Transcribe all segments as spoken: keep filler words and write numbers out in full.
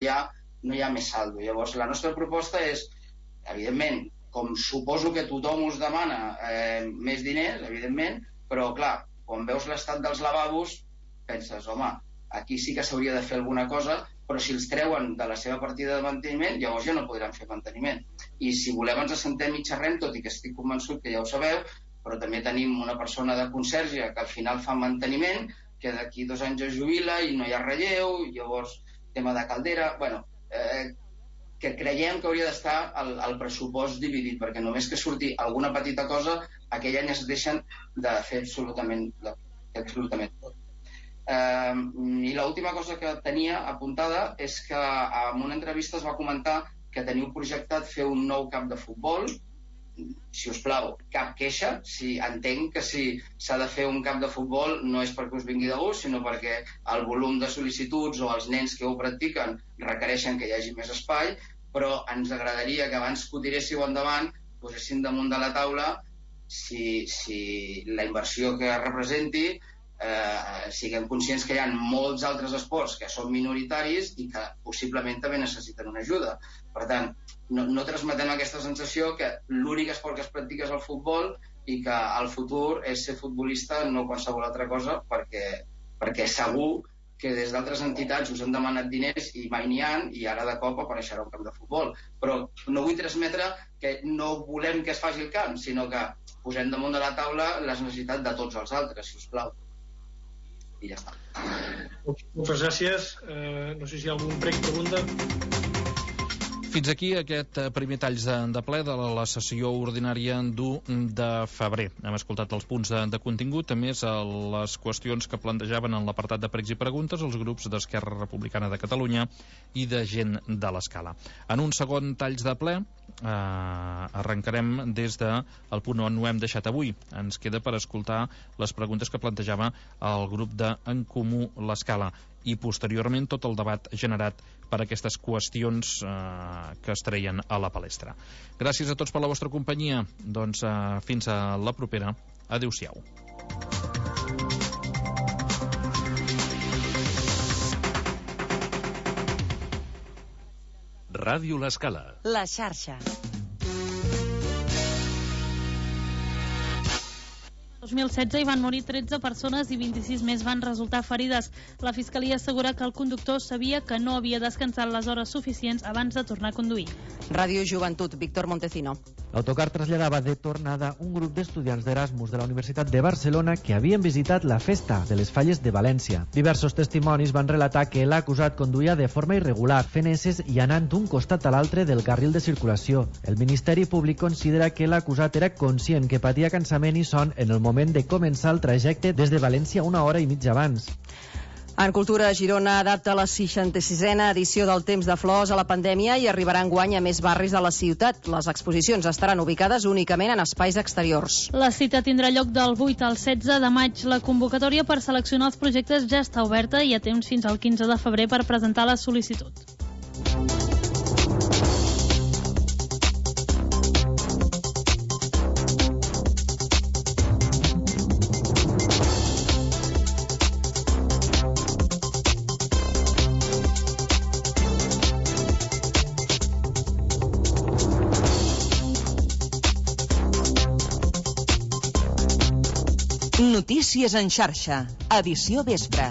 hi ha, no hi ha més saldo. Llavors, la nostra proposta és, evidentment, com suposo que tothom us demana eh, més diners, evidentment, però, clar, quan veus l'estat dels lavabos, penses, home, aquí sí que s'hauria de fer alguna cosa, però si els treuen de la seva partida de manteniment, llavors ja no podran fer manteniment. I si volem ens assentem i xerrem, tot i que estic convençut que ja ho sabeu, però també tenim una persona de conserge que al final fa manteniment, que d'aquí dos anys es jubila i no hi ha relleu, llavors tema de caldera, bueno, eh, que creiem que hauria d'estar el, el pressupost dividit, perquè només que surti alguna petita cosa, aquell any es deixen de fer absolutament, de fer absolutament tot. Uh, I l'última cosa que tenia apuntada és que en una entrevista es va comentar que teniu projectat fer un nou camp de futbol. Si us plau, cap queixa. Si entenc que si s'ha de fer un camp de futbol no és perquè us vingui de gust, sinó perquè el volum de sol·licituds o els nens que ho practiquen requereixen que hi hagi més espai, però ens agradaria que abans que ho tiréssiu endavant posessin damunt de la taula si, si la inversió que representi Eh, siguem conscients que hi ha molts altres esports que són minoritaris i que possiblement també necessiten una ajuda. Per tant, no, no transmetem aquesta sensació que l'únic esport que es practica és el futbol i que el futur és ser futbolista, no qualsevol altra cosa, perquè, perquè segur que des d'altres entitats us han demanat diners i mai n'hi ha, i ara de cop apareixerà un camp de futbol. Però no vull transmetre que no volem que es faci el camp, sinó que posem damunt de la taula les necessitats de tots els altres, si us plau. I ja està. Moltes gràcies. Eh, no sé si hi ha algun prec pregunta. Fins aquí aquest primer talls de, de ple de la sessió ordinària d'u de febrer. Hem escoltat els punts de, de contingut, a més les qüestions que plantejaven en l'apartat de pregs i preguntes els grups d'Esquerra Republicana de Catalunya i de Gent de l'Escala. En un segon talls de ple eh, arrencarem des del punt on ho hem deixat avui. Ens queda per escoltar les preguntes que plantejava el grup d'En Comú l'Escala i posteriorment tot el debat generat per aquestes qüestions eh, que es treien a la palestra. Gràcies a tots per la vostra companyia. Doncs eh, fins a la propera. Adéu-siau. Ràdio L'Escala. La xarxa. dos mil setze hi van morir tretze persones i vint-i-sis més van resultar ferides. La Fiscalia assegura que el conductor sabia que no havia descansat les hores suficients abans de tornar a conduir. Ràdio Joventut, Víctor Montecino. L'autocar traslladava de tornada un grup d'estudiants d'Erasmus de la Universitat de Barcelona que havien visitat la festa de les Falles de València. Diversos testimonis van relatar que l'acusat conduïa de forma irregular, fent esses i anant d'un costat a l'altre del carril de circulació. El Ministeri Públic considera que l'acusat era conscient que patia cansament i son en el moment de començar el trajecte des de València una hora i mitja abans. En Cultura, Girona adapta la seixanta-sisena edició del Temps de Flors a la pandèmia i arribarà enguany a més barris de la ciutat. Les exposicions estaran ubicades únicament en espais exteriors. La cita tindrà lloc del vuit al setze de maig. La convocatòria per seleccionar els projectes ja està oberta i hi ha temps fins al quinze de febrer per presentar la sol·licitud. Notícies en xarxa, edició vespre.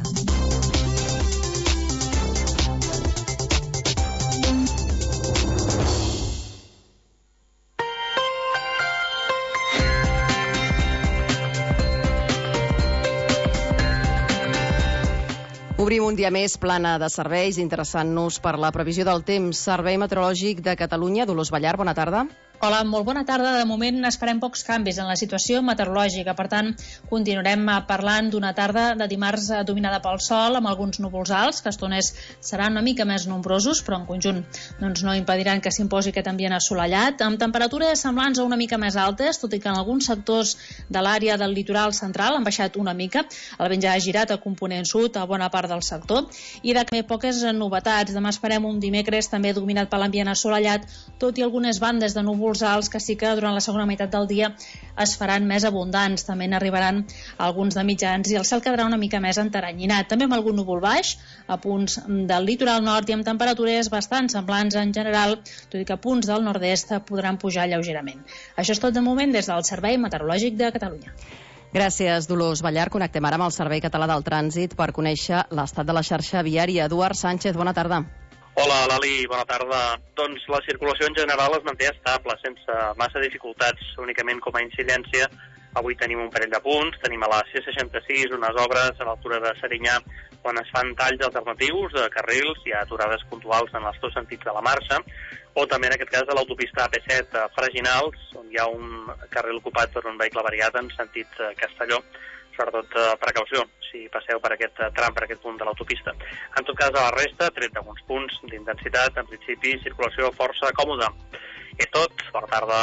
Obrim un dia més plana de serveis, interessant-nos per la previsió del temps. Servei Meteorològic de Catalunya, Dolors Ballar, bona tarda. Hola, molt bona tarda. De moment esperem pocs canvis en la situació meteorològica. Per tant, continuarem parlant d'una tarda de dimarts dominada pel sol, amb alguns núvols alts, que a estones seran una mica més nombrosos, però en conjunt doncs, no impediran que s'imposi aquest ambient assolellat, amb temperatures semblants a una mica més altes, tot i que en alguns sectors de l'àrea del litoral central han baixat una mica. El vent ja ha girat a component sud a bona part del sector. I de també poques novetats. Demà esperem un dimecres també dominat per l'ambient assolellat, tot i algunes bandes de núvols núvols alts que sí que durant la segona meitat del dia es faran més abundants. També n'arribaran alguns de mitjans i el cel quedarà una mica més enteranyinat. També amb algun núvol baix a punts del litoral nord i amb temperatures bastant semblants en general, tot i que a punts del nord-est podran pujar lleugerament. Això és tot de moment des del Servei Meteorològic de Catalunya. Gràcies, Dolors Ballar. Connectem ara amb el Servei Català del Trànsit per conèixer l'estat de la xarxa viària. Eduard Sánchez, bona tarda. Hola, Lali, bona tarda. Doncs la circulació en general es manté estable, sense massa dificultats, únicament com a incidència. Avui tenim un parell de punts, tenim a la C seixanta-sis unes obres a l'altura de Serinyà on es fan talls alternatius de carrils, hi ha aturades puntuals en els dos sentits de la marxa, o també en aquest cas a l'autopista A P set a Freginals, on hi ha un carril ocupat per un vehicle variat en sentit Castelló. Sobretot precaució si passeu per aquest tram, per aquest punt de l'autopista. En tot cas, a la resta, tret d'alguns punts d'intensitat, en principi, circulació força còmoda. És tot, bona tarda.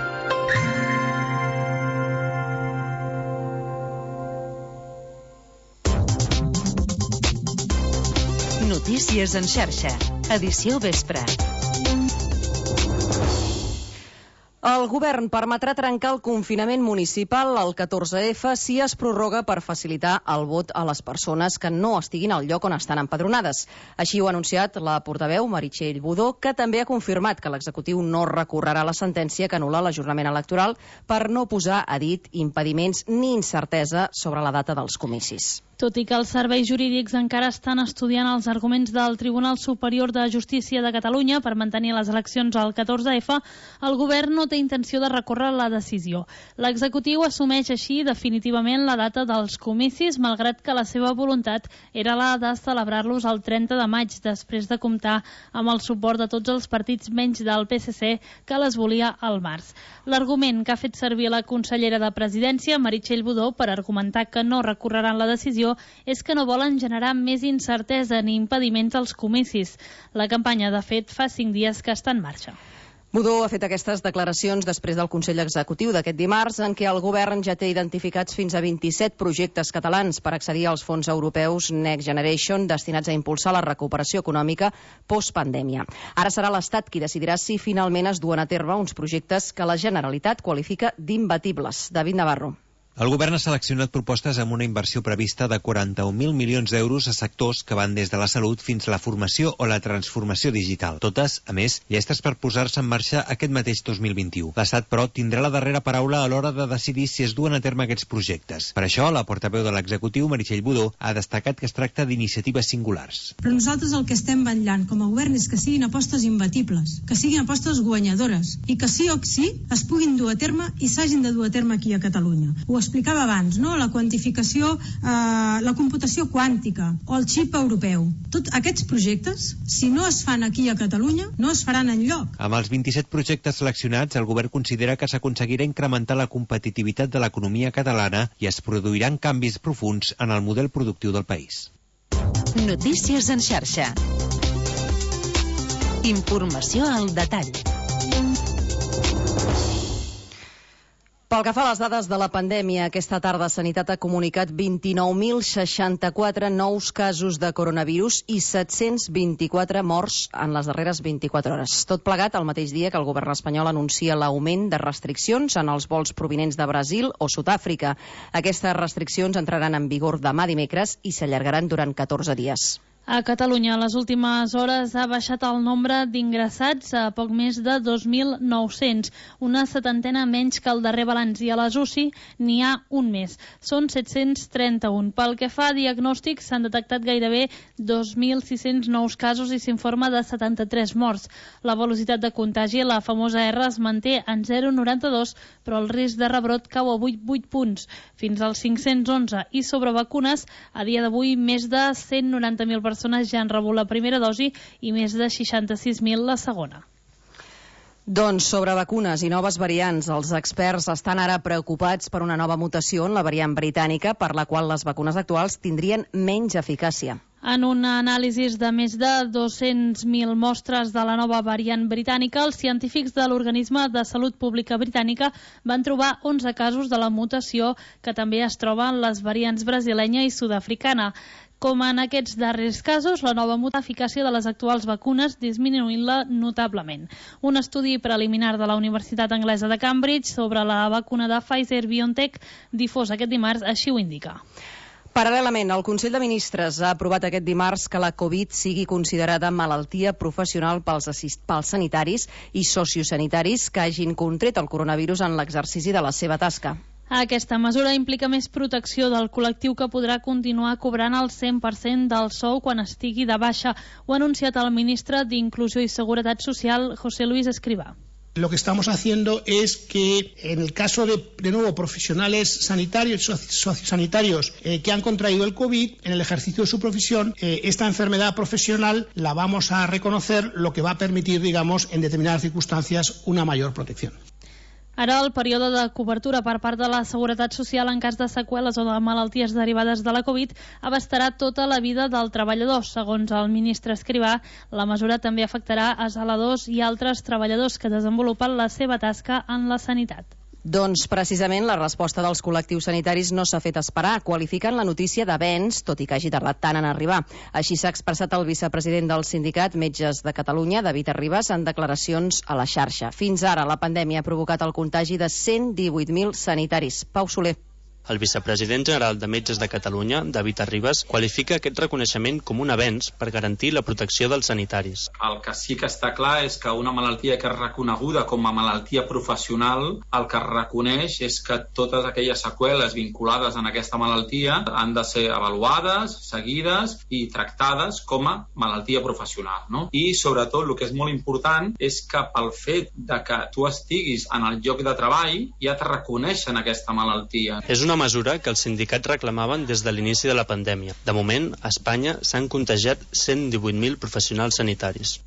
Notícies en xarxa, edició vespre. El govern permetrà trencar el confinament municipal al catorze efa si es prorroga per facilitar el vot a les persones que no estiguin al lloc on estan empadronades. Així ho ha anunciat la portaveu Meritxell Budó, que també ha confirmat que l'executiu no recorrerà la sentència que anul·la l'ajornament electoral per no posar, ha dit, impediments ni incertesa sobre la data dels comicis. Tot i que els serveis jurídics encara estan estudiant els arguments del Tribunal Superior de Justícia de Catalunya per mantenir les eleccions al catorze efa, el govern no té intenció de recórrer la decisió. L'executiu assumeix així definitivament la data dels comicis, malgrat que la seva voluntat era la de celebrar-los el trenta de maig, després de comptar amb el suport de tots els partits menys del P S C, que les volia al març. L'argument que ha fet servir la consellera de Presidència, Meritxell Budó, per argumentar que no recorreran la decisió és que no volen generar més incertesa ni impediments als comicis. La campanya, de fet, fa cinc dies que està en marxa. Budó ha fet aquestes declaracions després del Consell Executiu d'aquest dimarts, en què el govern ja té identificats fins a vint-i-set projectes catalans per accedir als fons europeus Next Generation destinats a impulsar la recuperació econòmica postpandèmia. Ara serà l'Estat qui decidirà si finalment es duen a terme uns projectes que la Generalitat qualifica d'imbatibles. David Navarro. El govern ha seleccionat propostes amb una inversió prevista de quaranta-un mil milions d'euros a sectors que van des de la salut fins a la formació o la transformació digital. Totes, a més, llestes per posar-se en marxa aquest mateix dos mil vint-i-u. L'Estat, però, tindrà la darrera paraula a l'hora de decidir si es duen a terme aquests projectes. Per això, la portaveu de l'executiu, Meritxell Budó, ha destacat que es tracta d'iniciatives singulars. Però nosaltres el que estem vetllant com a govern és que siguin apostes imbatibles, que siguin apostes guanyadores i que sí o sí es puguin dur a terme i s'hagin de dur a terme aquí a Catalunya. Ho explicava abans, no? La quantificació, eh, la computació quàntica o el xip europeu. Tots aquests projectes, si no es fan aquí a Catalunya, no es faran enlloc. Amb els vint-i-set projectes seleccionats, el govern considera que s'aconseguirà incrementar la competitivitat de l'economia catalana i es produiran canvis profuns en el model productiu del país. Notícies en xarxa. Informació al detall. Pel que fa a les dades de la pandèmia, aquesta tarda Sanitat ha comunicat vint-i-nou mil seixanta-quatre nous casos de coronavirus i set-cents vint-i-quatre morts en les darreres vint-i-quatre hores. Tot plegat el mateix dia que el govern espanyol anuncia l'augment de restriccions en els vols provinents de Brasil o Sud-àfrica. Aquestes restriccions entraran en vigor demà dimecres i s'allargaran durant catorze dies. A Catalunya, a les últimes hores ha baixat el nombre d'ingressats a poc més de dos mil nou-cents, una setantena menys que el darrer balanç, i a les U C I n'hi ha un més. Són set-cents trenta-un. Pel que fa a diagnòstics, s'han detectat gairebé dos mil sis-cents nous casos i s'informa de setanta-tres morts. La velocitat de contagi, la famosa R, es manté en zero coma noranta-dos, però el risc de rebrot cau a vuit punts, fins als cinc-cents onze. I sobre vacunes, a dia d'avui, més de cent noranta mil persones persones ja han rebut la primera dosi i més de seixanta-sis mil la segona. Doncs sobre vacunes i noves variants, els experts estan ara preocupats per una nova mutació en la variant britànica, per la qual les vacunes actuals tindrien menys eficàcia. En un anàlisi de més de dos-cents mil mostres de la nova variant britànica, els científics de l'Organisme de Salut Pública Britànica van trobar onze casos de la mutació, que també es troba en les variants brasilenya i sud-africana. Com en aquests darrers casos, la nova muta eficàcia de les actuals vacunes disminuint-la notablement. Un estudi preliminar de la Universitat Anglesa de Cambridge sobre la vacuna de Pfizer-BioNTech difós aquest dimarts així ho indica. Paral·lelament, el Consell de Ministres ha aprovat aquest dimarts que la Covid sigui considerada malaltia professional pels, assist... pels sanitaris i sociosanitaris que hagin contret el coronavirus en l'exercici de la seva tasca. Aquesta mesura implica més protecció del col·lectiu que podrà continuar cobrant el cent per cent del sou quan estigui de baixa. Ho ha anunciat el ministre d'Inclusió i Seguretat Social, José Luis Escrivá. Lo que estamos haciendo es que en el caso de, de nuevo, profesionales sanitarios, sociosanitarios eh, que han contraído el COVID, en el ejercicio de su profesión, eh, esta enfermedad profesional la vamos a reconocer, lo que va a permitir, digamos, en determinadas circunstancias, una mayor protección. Ara, el període de cobertura per part de la Seguretat Social en cas de seqüeles o de malalties derivades de la Covid abastarà tota la vida del treballador. Segons el ministre Escrivà, la mesura també afectarà a zeladors i altres treballadors que desenvolupen la seva tasca en la sanitat. Doncs precisament la resposta dels col·lectius sanitaris no s'ha fet esperar. Qualifiquen la notícia d'avenç, tot i que hagi tardat tant en arribar. Així s'ha expressat el vicepresident del sindicat Metges de Catalunya, David Arribas, en declaracions a la xarxa. Fins ara, la pandèmia ha provocat el contagi de cent divuit mil sanitaris. Pau Soler. El vicepresident general de Metges de Catalunya, David Arribas, qualifica aquest reconeixement com un avenç per garantir la protecció dels sanitaris. El que sí que està clar és que una malaltia que és reconeguda com a malaltia professional, el que reconeix és que totes aquelles seqüeles vinculades en aquesta malaltia han de ser avaluades, seguides i tractades com a malaltia professional, no? I sobretot el que és molt important és que pel fet de que tu estiguis en el lloc de treball ja te reconeixen aquesta malaltia. És una mesura que els sindicats reclamaven des de l'inici de la pandèmia. De moment, a Espanya s'han contagiat cent divuit mil professionals sanitaris.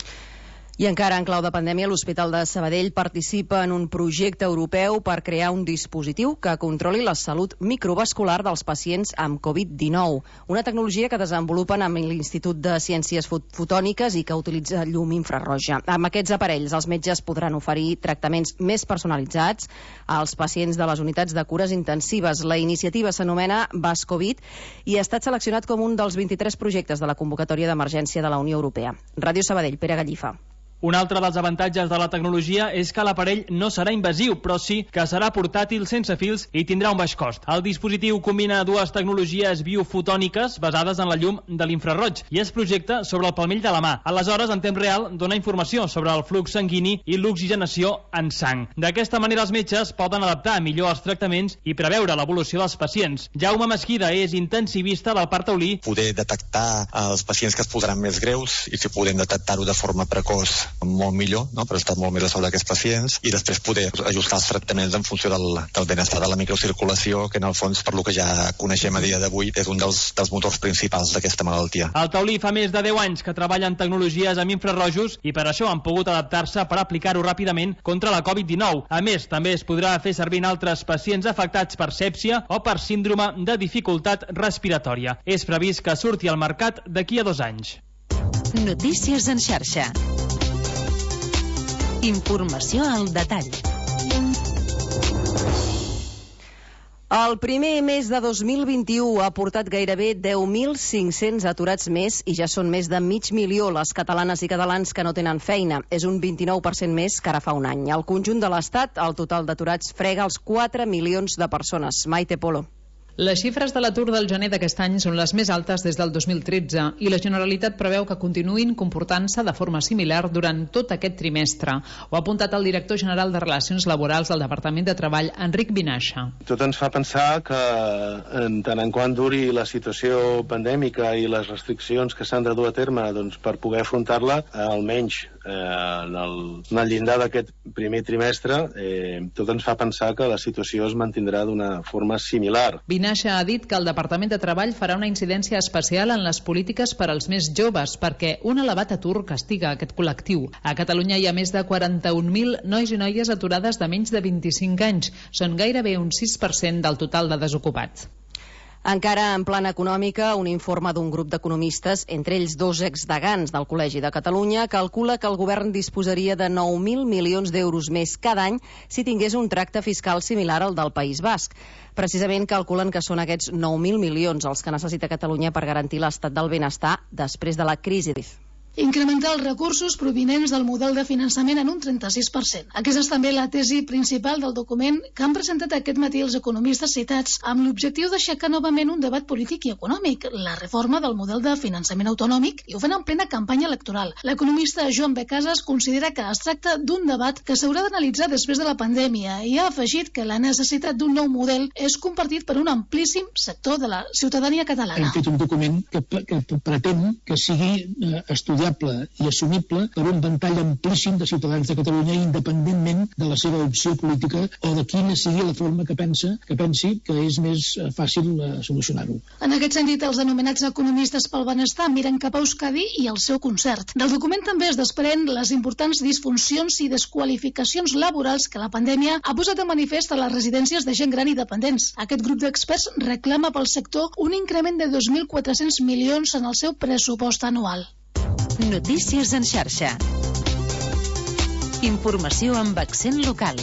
I encara en clau de pandèmia, l'Hospital de Sabadell participa en un projecte europeu per crear un dispositiu que controli la salut microvascular dels pacients amb Covid dinou. Una tecnologia que desenvolupen amb l'Institut de Ciències Fotòniques i que utilitza llum infrarroja. Amb aquests aparells, els metges podran oferir tractaments més personalitzats als pacients de les unitats de cures intensives. La iniciativa s'anomena VasCovid i ha estat seleccionat com un dels vint-i-tres projectes de la convocatòria d'emergència de la Unió Europea. Ràdio Sabadell, Pere Gallifa. Un altre dels avantatges de la tecnologia és que l'aparell no serà invasiu, però sí que serà portàtil sense fils i tindrà un baix cost. El dispositiu combina dues tecnologies biofotòniques basades en la llum de l'infraroig i es projecta sobre el palmell de la mà. Aleshores, en temps real, dona informació sobre el flux sanguini i l'oxigenació en sang. D'aquesta manera, els metges poden adaptar millor els tractaments i preveure l'evolució dels pacients. Jaume Mesquida és intensivista del Parc Taulí. Poder detectar els pacients que es posaran més greus i si podem detectar-ho de forma precoç molt millor, no? Per estar molt més a sobre d'aquests pacients i després poder ajustar els tractaments en funció del, del benestar de la microcirculació, que en el fons, per lo que ja coneixem a dia d'avui, és un dels, dels motors principals d'aquesta malaltia. El Taulí fa més de deu anys que treballa en tecnologies amb infrarrojos i per això han pogut adaptar-se per aplicar-ho ràpidament contra la Covid dinou. A més, també es podrà fer servir en altres pacients afectats per sèpsia o per síndrome de dificultat respiratòria. És previst que surti al mercat d'aquí a dos anys. Notícies en xarxa. Informació al detall. El primer mes de dos mil vint-i-u ha portat gairebé deu mil cinc-cents aturats més i ja són més de mig milió les catalanes i catalans que no tenen feina. És un vint-i-nou per cent més que ara fa un any. Al conjunt de l'Estat, el total d'aturats frega els quatre milions de persones. Maite Polo. Les xifres de l'atur del gener d'aquest any són les més altes des del dos mil tretze i la Generalitat preveu que continuïn comportant-se de forma similar durant tot aquest trimestre. Ho ha apuntat el director general de Relacions Laborals del Departament de Treball, Enric Vinaixa. Tot ens fa pensar que en tant en quant duri la situació pandèmica i les restriccions que s'han de dur a terme doncs, per poder afrontar-la, almenys eh, en, el, en el llindar d'aquest primer trimestre, eh, tot ens fa pensar que la situació es mantindrà d'una forma similar. Vinaixa ha dit que el Departament de Treball farà una incidència especial en les polítiques per als més joves perquè un elevat atur castiga aquest col·lectiu. A Catalunya hi ha més de quaranta-un mil nois i noies aturades de menys de vint-i-cinc anys. Són gairebé un sis per cent del total de desocupats. Encara en plana econòmica, un informe d'un grup d'economistes, entre ells dos exdegans del Col·legi de Catalunya, calcula que el govern disposaria de nou mil milions d'euros més cada any si tingués un tracte fiscal similar al del País Basc. Precisament calculen que són aquests nou mil milions els que necessita Catalunya per garantir l'estat del benestar després de la crisi. Incrementar els recursos provinents del model de finançament en un trenta-sis per cent. Aquesta és també la tesi principal del document que han presentat aquest matí els economistes citats amb l'objectiu d'aixecar novament un debat polític i econòmic, la reforma del model de finançament autonòmic, i ho fan en plena campanya electoral. L'economista Joan Becasas considera que es tracta d'un debat que s'haurà d'analitzar després de la pandèmia i ha afegit que la necessitat d'un nou model és compartit per un amplíssim sector de la ciutadania catalana. Hem fet un document que, que pretén que sigui eh, estudiat i assumible per un ventall amplíssim de ciutadans de Catalunya, independentment de la seva opció política o de quina sigui la forma que pensa que pensi que és més fàcil uh, solucionar-ho. En aquest sentit, els anomenats economistes pel benestar miren cap a Euskadi i el seu concert. Del document també es desprèn les importants disfuncions i desqualificacions laborals que la pandèmia ha posat de manifest a les residències de gent gran i dependents. Aquest grup d'experts reclama pel sector un increment de dos mil quatre-cents milions en el seu pressupost anual. Notícies en xarxa. Informació amb accent local.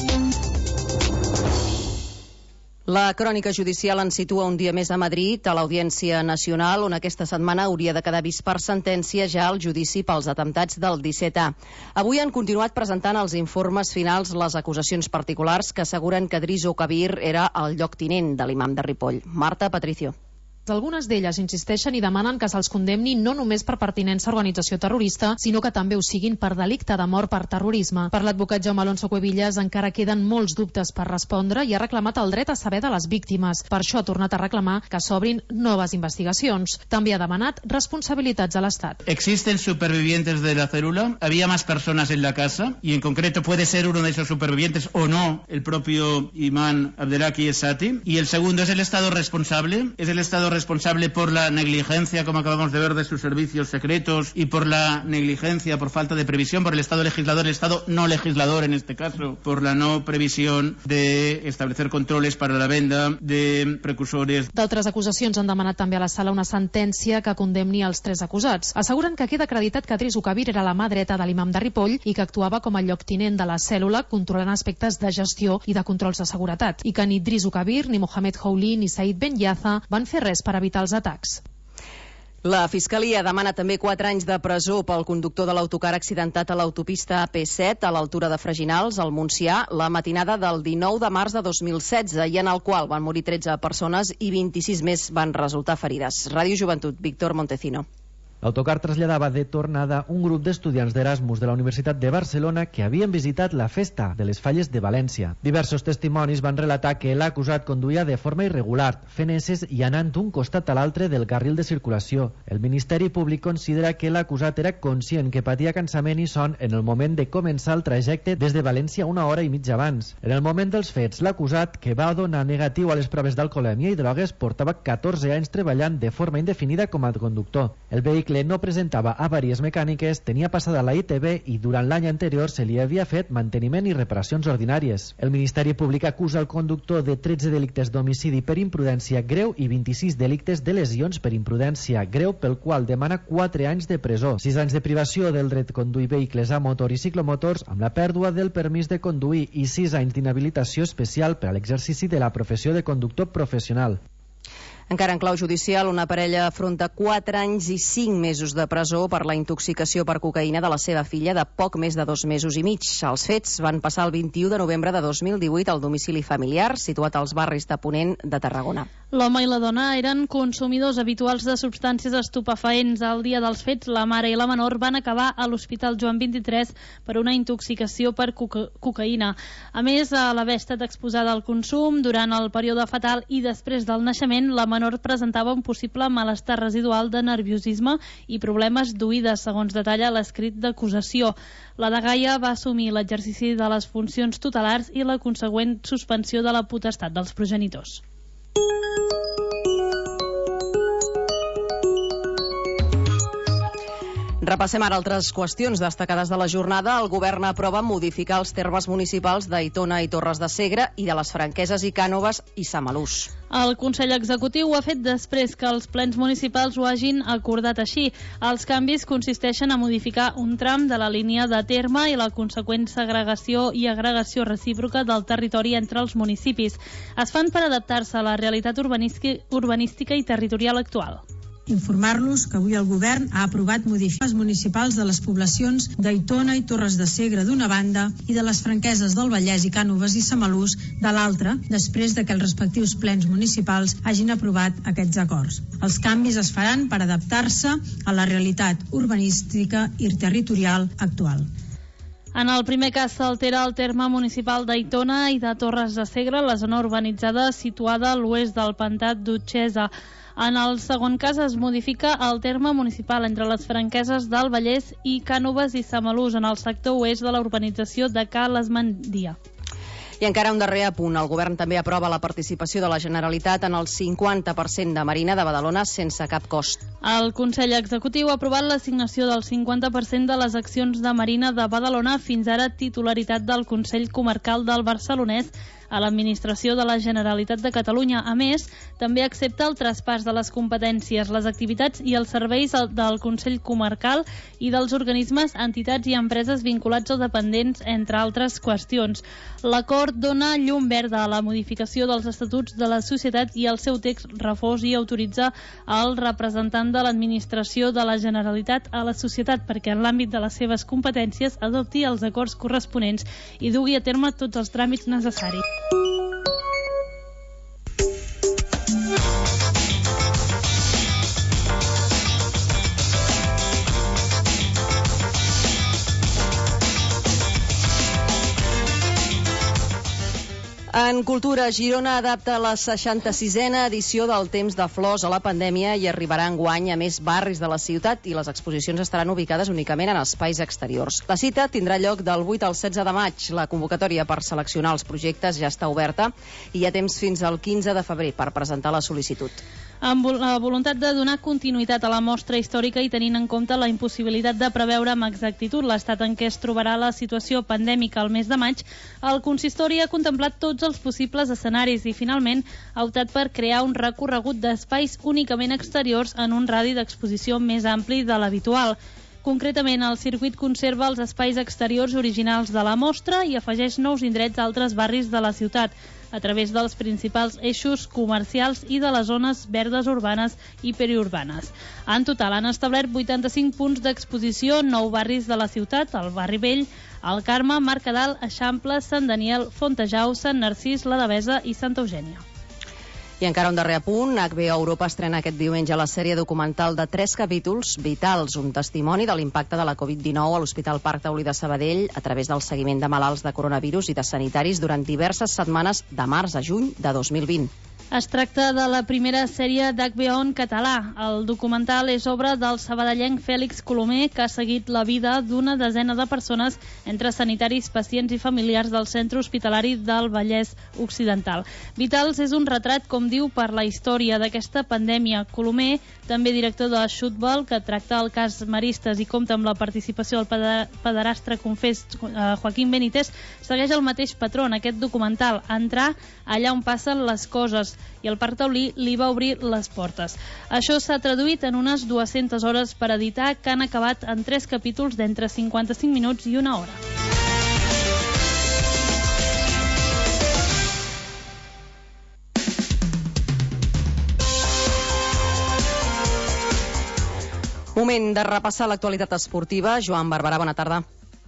La crònica judicial ens situa un dia més a Madrid, a l'Audiència Nacional, on aquesta setmana hauria de quedar vist per sentència ja el judici pels atemptats del disset A. Avui han continuat presentant els informes finals les acusacions particulars que asseguren que Driso Kabir era el lloctinent de l'imam de Ripoll. Marta Patricio. Algunes d'elles insisteixen i demanen que se'ls condemni no només per pertinença a organització terrorista, sinó que també ho siguin per delicte de mort per terrorisme. Per l'advocat Jaume Alonso Cuevillas encara queden molts dubtes per respondre i ha reclamat el dret a saber de les víctimes. Per això ha tornat a reclamar que s'obrin noves investigacions. També ha demanat responsabilitats a l'Estat. Existen supervivientes de la célula, había más personas en la casa y en concreto puede ser uno de esos supervivientes o no el propio imán Abdelhaki Esati. Y el segundo es el Estado responsable, es el Estado responsable por la negligencia, como acabamos de ver, de sus servicios secretos y por la negligencia, por falta de previsión, por el Estado legislador, el Estado no legislador en este caso, por la no previsión de establecer controles para la venda de precursores. D'altres acusacions han demanat també a la sala una sentència que condemni els tres acusats. Asseguren que queda acreditat que Driso Kabir era la mà dreta de l'imam de Ripoll i que actuava com a lloctinent de la cèl·lula controlant aspectes de gestió i de controls de seguretat, i que ni Driso Kabir, ni Mohamed Houli, ni Said Ben Yaza van fer res per evitar els atacs. La Fiscalia demana també quatre anys de presó pel conductor de l'autocar accidentat a l'autopista A P set a l'altura de Freginals, al Montsià, la matinada del dinou de març de dos mil setze, i en el qual van morir tretze persones i vint-i-sis més van resultar ferides. Ràdio Joventut, Víctor Montecino. L'autocar traslladava de tornada un grup d'estudiants d'Erasmus de la Universitat de Barcelona que havien visitat la festa de les Falles de València. Diversos testimonis van relatar que l'acusat conduïa de forma irregular, fent esses i anant d'un costat a l'altre del carril de circulació. El Ministeri Públic considera que l'acusat era conscient que patia cansament i son en el moment de començar el trajecte des de València una hora i mitja abans. En el moment dels fets, l'acusat, que va donar negatiu a les proves d'alcoholèmia i drogues, portava catorze anys treballant de forma indefinida com a conductor. El vehicle no presentava avàries mecàniques, tenia passada la I T B i durant l'any anterior se li havia fet manteniment i reparacions ordinàries. El Ministeri Públic acusa el conductor de tretze delictes d'homicidi per imprudència greu i vint-i-sis delictes de lesions per imprudència greu, pel qual demana quatre anys de presó, sis anys de privació del dret de conduir vehicles a motor i ciclomotors amb la pèrdua del permís de conduir i sis anys d'inhabilitació especial per a l'exercici de la professió de conductor professional. Encara en clau judicial, una parella afronta quatre anys i cinc mesos de presó per la intoxicació per cocaïna de la seva filla de poc més de dos mesos i mig. Els fets van passar el vint-i-u de novembre de dos mil divuit al domicili familiar, situat als barris de Ponent de Tarragona. L'home i la dona eren consumidors habituals de substàncies estupefaents. El dia dels fets, la mare i la menor van acabar a l'Hospital Joan vint-i-tres per una intoxicació per coca cocaïna. A més, a l'haver estat exposada al consum durant el període fetal i després del naixement, la menor presentava un possible malestar residual de nerviosisme i problemes d'oïda, segons detalla l'escrit d'acusació. La dgaia va assumir l'exercici de les funcions tutelars i la consegüent suspensió de la potestat dels progenitors. Repassem ara altres qüestions destacades de la jornada. El govern aprova modificar els termes municipals d'Aitona i Torres de Segre i de les Franqueses i Cànoves i Samalús. El Consell Executiu ho ha fet després que els plens municipals ho hagin acordat així. Els canvis consisteixen a modificar un tram de la línia de terme i la conseqüent segregació i agregació recíproca del territori entre els municipis. Es fan per adaptar-se a la realitat urbanística i territorial actual. Informar-los que avui el govern ha aprovat modificacions municipals de les poblacions d'Aitona i Torres de Segre d'una banda i de les Franqueses del Vallès i Cànoves i Samalús de l'altra, després de que els respectius plens municipals hagin aprovat aquests acords. Els canvis es faran per adaptar-se a la realitat urbanística i territorial actual. En el primer cas s'altera el terme municipal d'Aitona i de Torres de Segre, la zona urbanitzada situada a l'oest del pantà d'Utxesa. En el segon cas es modifica el terme municipal entre les Franqueses del Vallès i Cànoves i Samalús en el sector oest de la urbanització de Ca l'Esmendia. I encara un darrer apunt. El govern també aprova la participació de la Generalitat en el cinquanta per cent de Marina de Badalona sense cap cost. El Consell Executiu ha aprovat l'assignació del cinquanta per cent de les accions de Marina de Badalona, fins ara titularitat del Consell Comarcal del Barcelonès, a l'Administració de la Generalitat de Catalunya. A més, també accepta el traspàs de les competències, les activitats i els serveis del Consell Comarcal i dels organismes, entitats i empreses vinculats o dependents, entre altres qüestions. L'acord dona llum verda a la modificació dels estatuts de la societat i el seu text refós i autoritza el representant de l'Administració de la Generalitat a la societat perquè en l'àmbit de les seves competències adopti els acords corresponents i dugui a terme tots els tràmits necessaris. En cultura, Girona adapta la seixanta-sisena edició del Temps de Flors a la pandèmia i arribarà enguany a més barris de la ciutat i les exposicions estaran ubicades únicament en espais exteriors. La cita tindrà lloc del vuit al setze de maig. La convocatòria per seleccionar els projectes ja està oberta i hi ha temps fins al quinze de febrer per presentar la sol·licitud. Amb la voluntat de donar continuïtat a la mostra històrica i tenint en compte la impossibilitat de preveure amb exactitud l'estat en què es trobarà la situació pandèmica al mes de maig, el consistori ha contemplat tots els possibles escenaris i finalment ha optat per crear un recorregut d'espais únicament exteriors en un radi d'exposició més ampli de l'habitual. Concretament, el circuit conserva els espais exteriors originals de la mostra i afegeix nous indrets a altres barris de la ciutat, a través dels principals eixos comercials i de les zones verdes urbanes i periurbanes. En total han establert vuitanta-cinc punts d'exposició, nou barris de la ciutat, el Barri Vell, el Carme, Mercadal, Eixample, Sant Daniel, Fontejau, Sant Narcís, la Devesa i Santa Eugènia. I encara un darrer apunt. H B O Europa estrena aquest diumenge la sèrie documental de tres capítols vitals, un testimoni de l'impacte de la covid dinou a l'Hospital Parc Taulí de Sabadell a través del seguiment de malalts de coronavirus i de sanitaris durant diverses setmanes de març a juny de dos mil vint. Es tracta de la primera sèrie d'H B O en català. El documental és obra del sabadellenc Fèlix Colomer, que ha seguit la vida d'una desena de persones entre sanitaris, pacients i familiars del centre hospitalari del Vallès Occidental. Vitals és un retrat, com diu, per la història d'aquesta pandèmia. Colomer, també director de Xutbol, que tracta el cas Maristes i compta amb la participació del pederastre confés Joaquín Benítez, segueix el mateix patró en aquest documental, entrar allà on passen les coses, i el Parc Taulí li va obrir les portes. Això s'ha traduït en unes dues-centes hores per editar, que han acabat en tres capítols d'entre cinquanta-cinc minuts i una hora. Moment de repassar l'actualitat esportiva. Joan Barberà, bona tarda.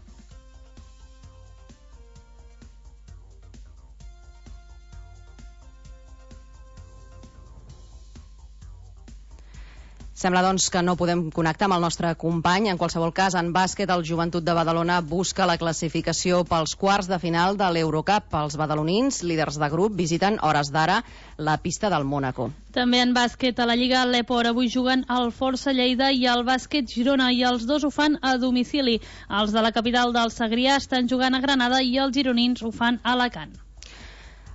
Sembla, doncs, que no podem connectar amb el nostre company. En qualsevol cas, en bàsquet, el Joventut de Badalona busca la classificació pels quarts de final de l'Eurocup. Els badalonins, líders de grup, visiten hores d'ara la pista del Mònaco. També en bàsquet a la Lliga Lepor avui juguen el Força Lleida i el Bàsquet Girona, i els dos ho fan a domicili. Els de la capital del Segrià estan jugant a Granada i els gironins ho fan a Alacant.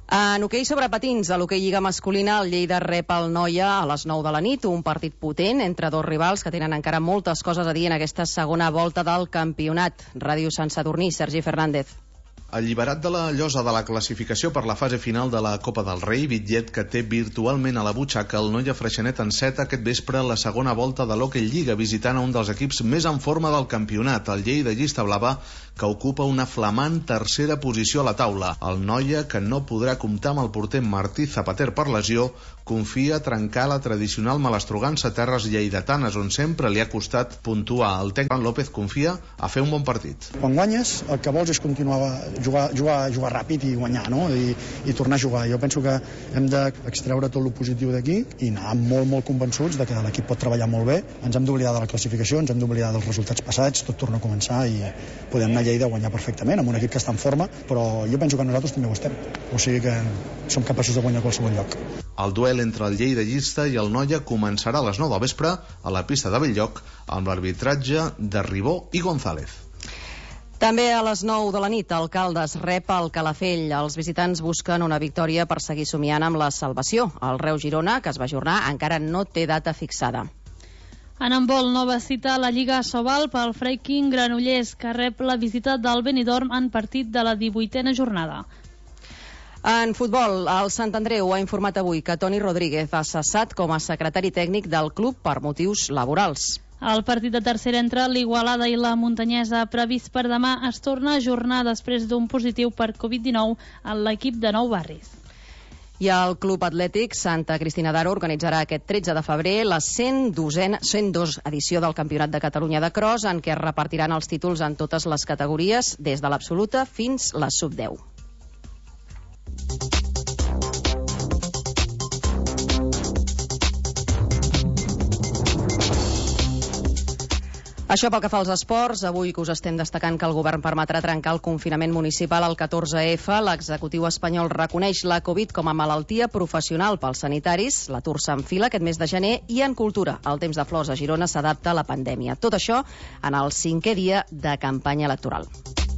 En hoquei sobre patins, a l'hoquei lliga masculina, el Lleida rep el Noia a les nou de la nit, un partit potent entre dos rivals que tenen encara moltes coses a dir en aquesta segona volta del campionat. Ràdio Sant Sadurní, Sergi Fernández. Alliberat de la llosa de la classificació per la fase final de la Copa del Rei, bitllet que té virtualment a la butxaca, el Noia Freixenet enceta aquest vespre la segona volta de l'Hockey Lliga, visitant a un dels equips més en forma del campionat, el Lleida Llista Blava, que ocupa una flamant tercera posició a la taula. El Noia, que no podrà comptar amb el porter Martí Zapater per lesió, confia a trencar la tradicional malastrugança a terres lleidatanes, on sempre li ha costat puntuar. El tècnic López confia a fer un bon partit. Quan guanyes, el que vols és continuar jugar, jugar, jugar ràpid i guanyar, no? I, i tornar a jugar. Jo penso que hem d'extreure tot el positiu d'aquí i anar molt, molt convençuts de que l'equip pot treballar molt bé. Ens hem d'oblidar de la classificació, ens hem d'oblidar dels resultats passats, tot torna a començar i podem anar a Lleida a guanyar perfectament, amb un equip que està en forma, però jo penso que nosaltres també ho estem. O sigui que som capaços de guanyar a qualsevol lloc. El duel entre el Lleida Llista i el Noia començarà a les nou del vespre a la pista de Belllloc amb l'arbitratge de Ribó i González. També a les nou de la nit, el Caldes rep el Calafell. Els visitants busquen una victòria per seguir somiant amb la salvació. El Reus Girona, que es va ajornar, encara no té data fixada. En handbol, nova cita a la Lliga Sobal pel Freiking Granollers, que rep la visita del Benidorm en partit de la divuitena jornada. En futbol, el Sant Andreu ha informat avui que Toni Rodríguez ha cessat com a secretari tècnic del club per motius laborals. El partit de tercera entre l'Igualada i la Muntanyesa previst per demà es torna a ajornar després d'un positiu per covid dinou en l'equip de Nou Barris. I el Club Atlètic Santa Cristina d'Aro organitzarà aquest tretze de febrer la cent dosena edició del Campionat de Catalunya de Cross, en què es repartiran els títols en totes les categories, des de l'absoluta fins la sub deu. Això pel que fa als esports. Avui que us estem destacant que el govern permetrà trencar el confinament municipal al catorze efa, l'executiu espanyol reconeix la Covid com a malaltia professional pels sanitaris, l'atur s'enfila aquest mes de gener i en cultura el temps de flors a Girona s'adapta a la pandèmia. Tot això en el cinquè dia de campanya electoral.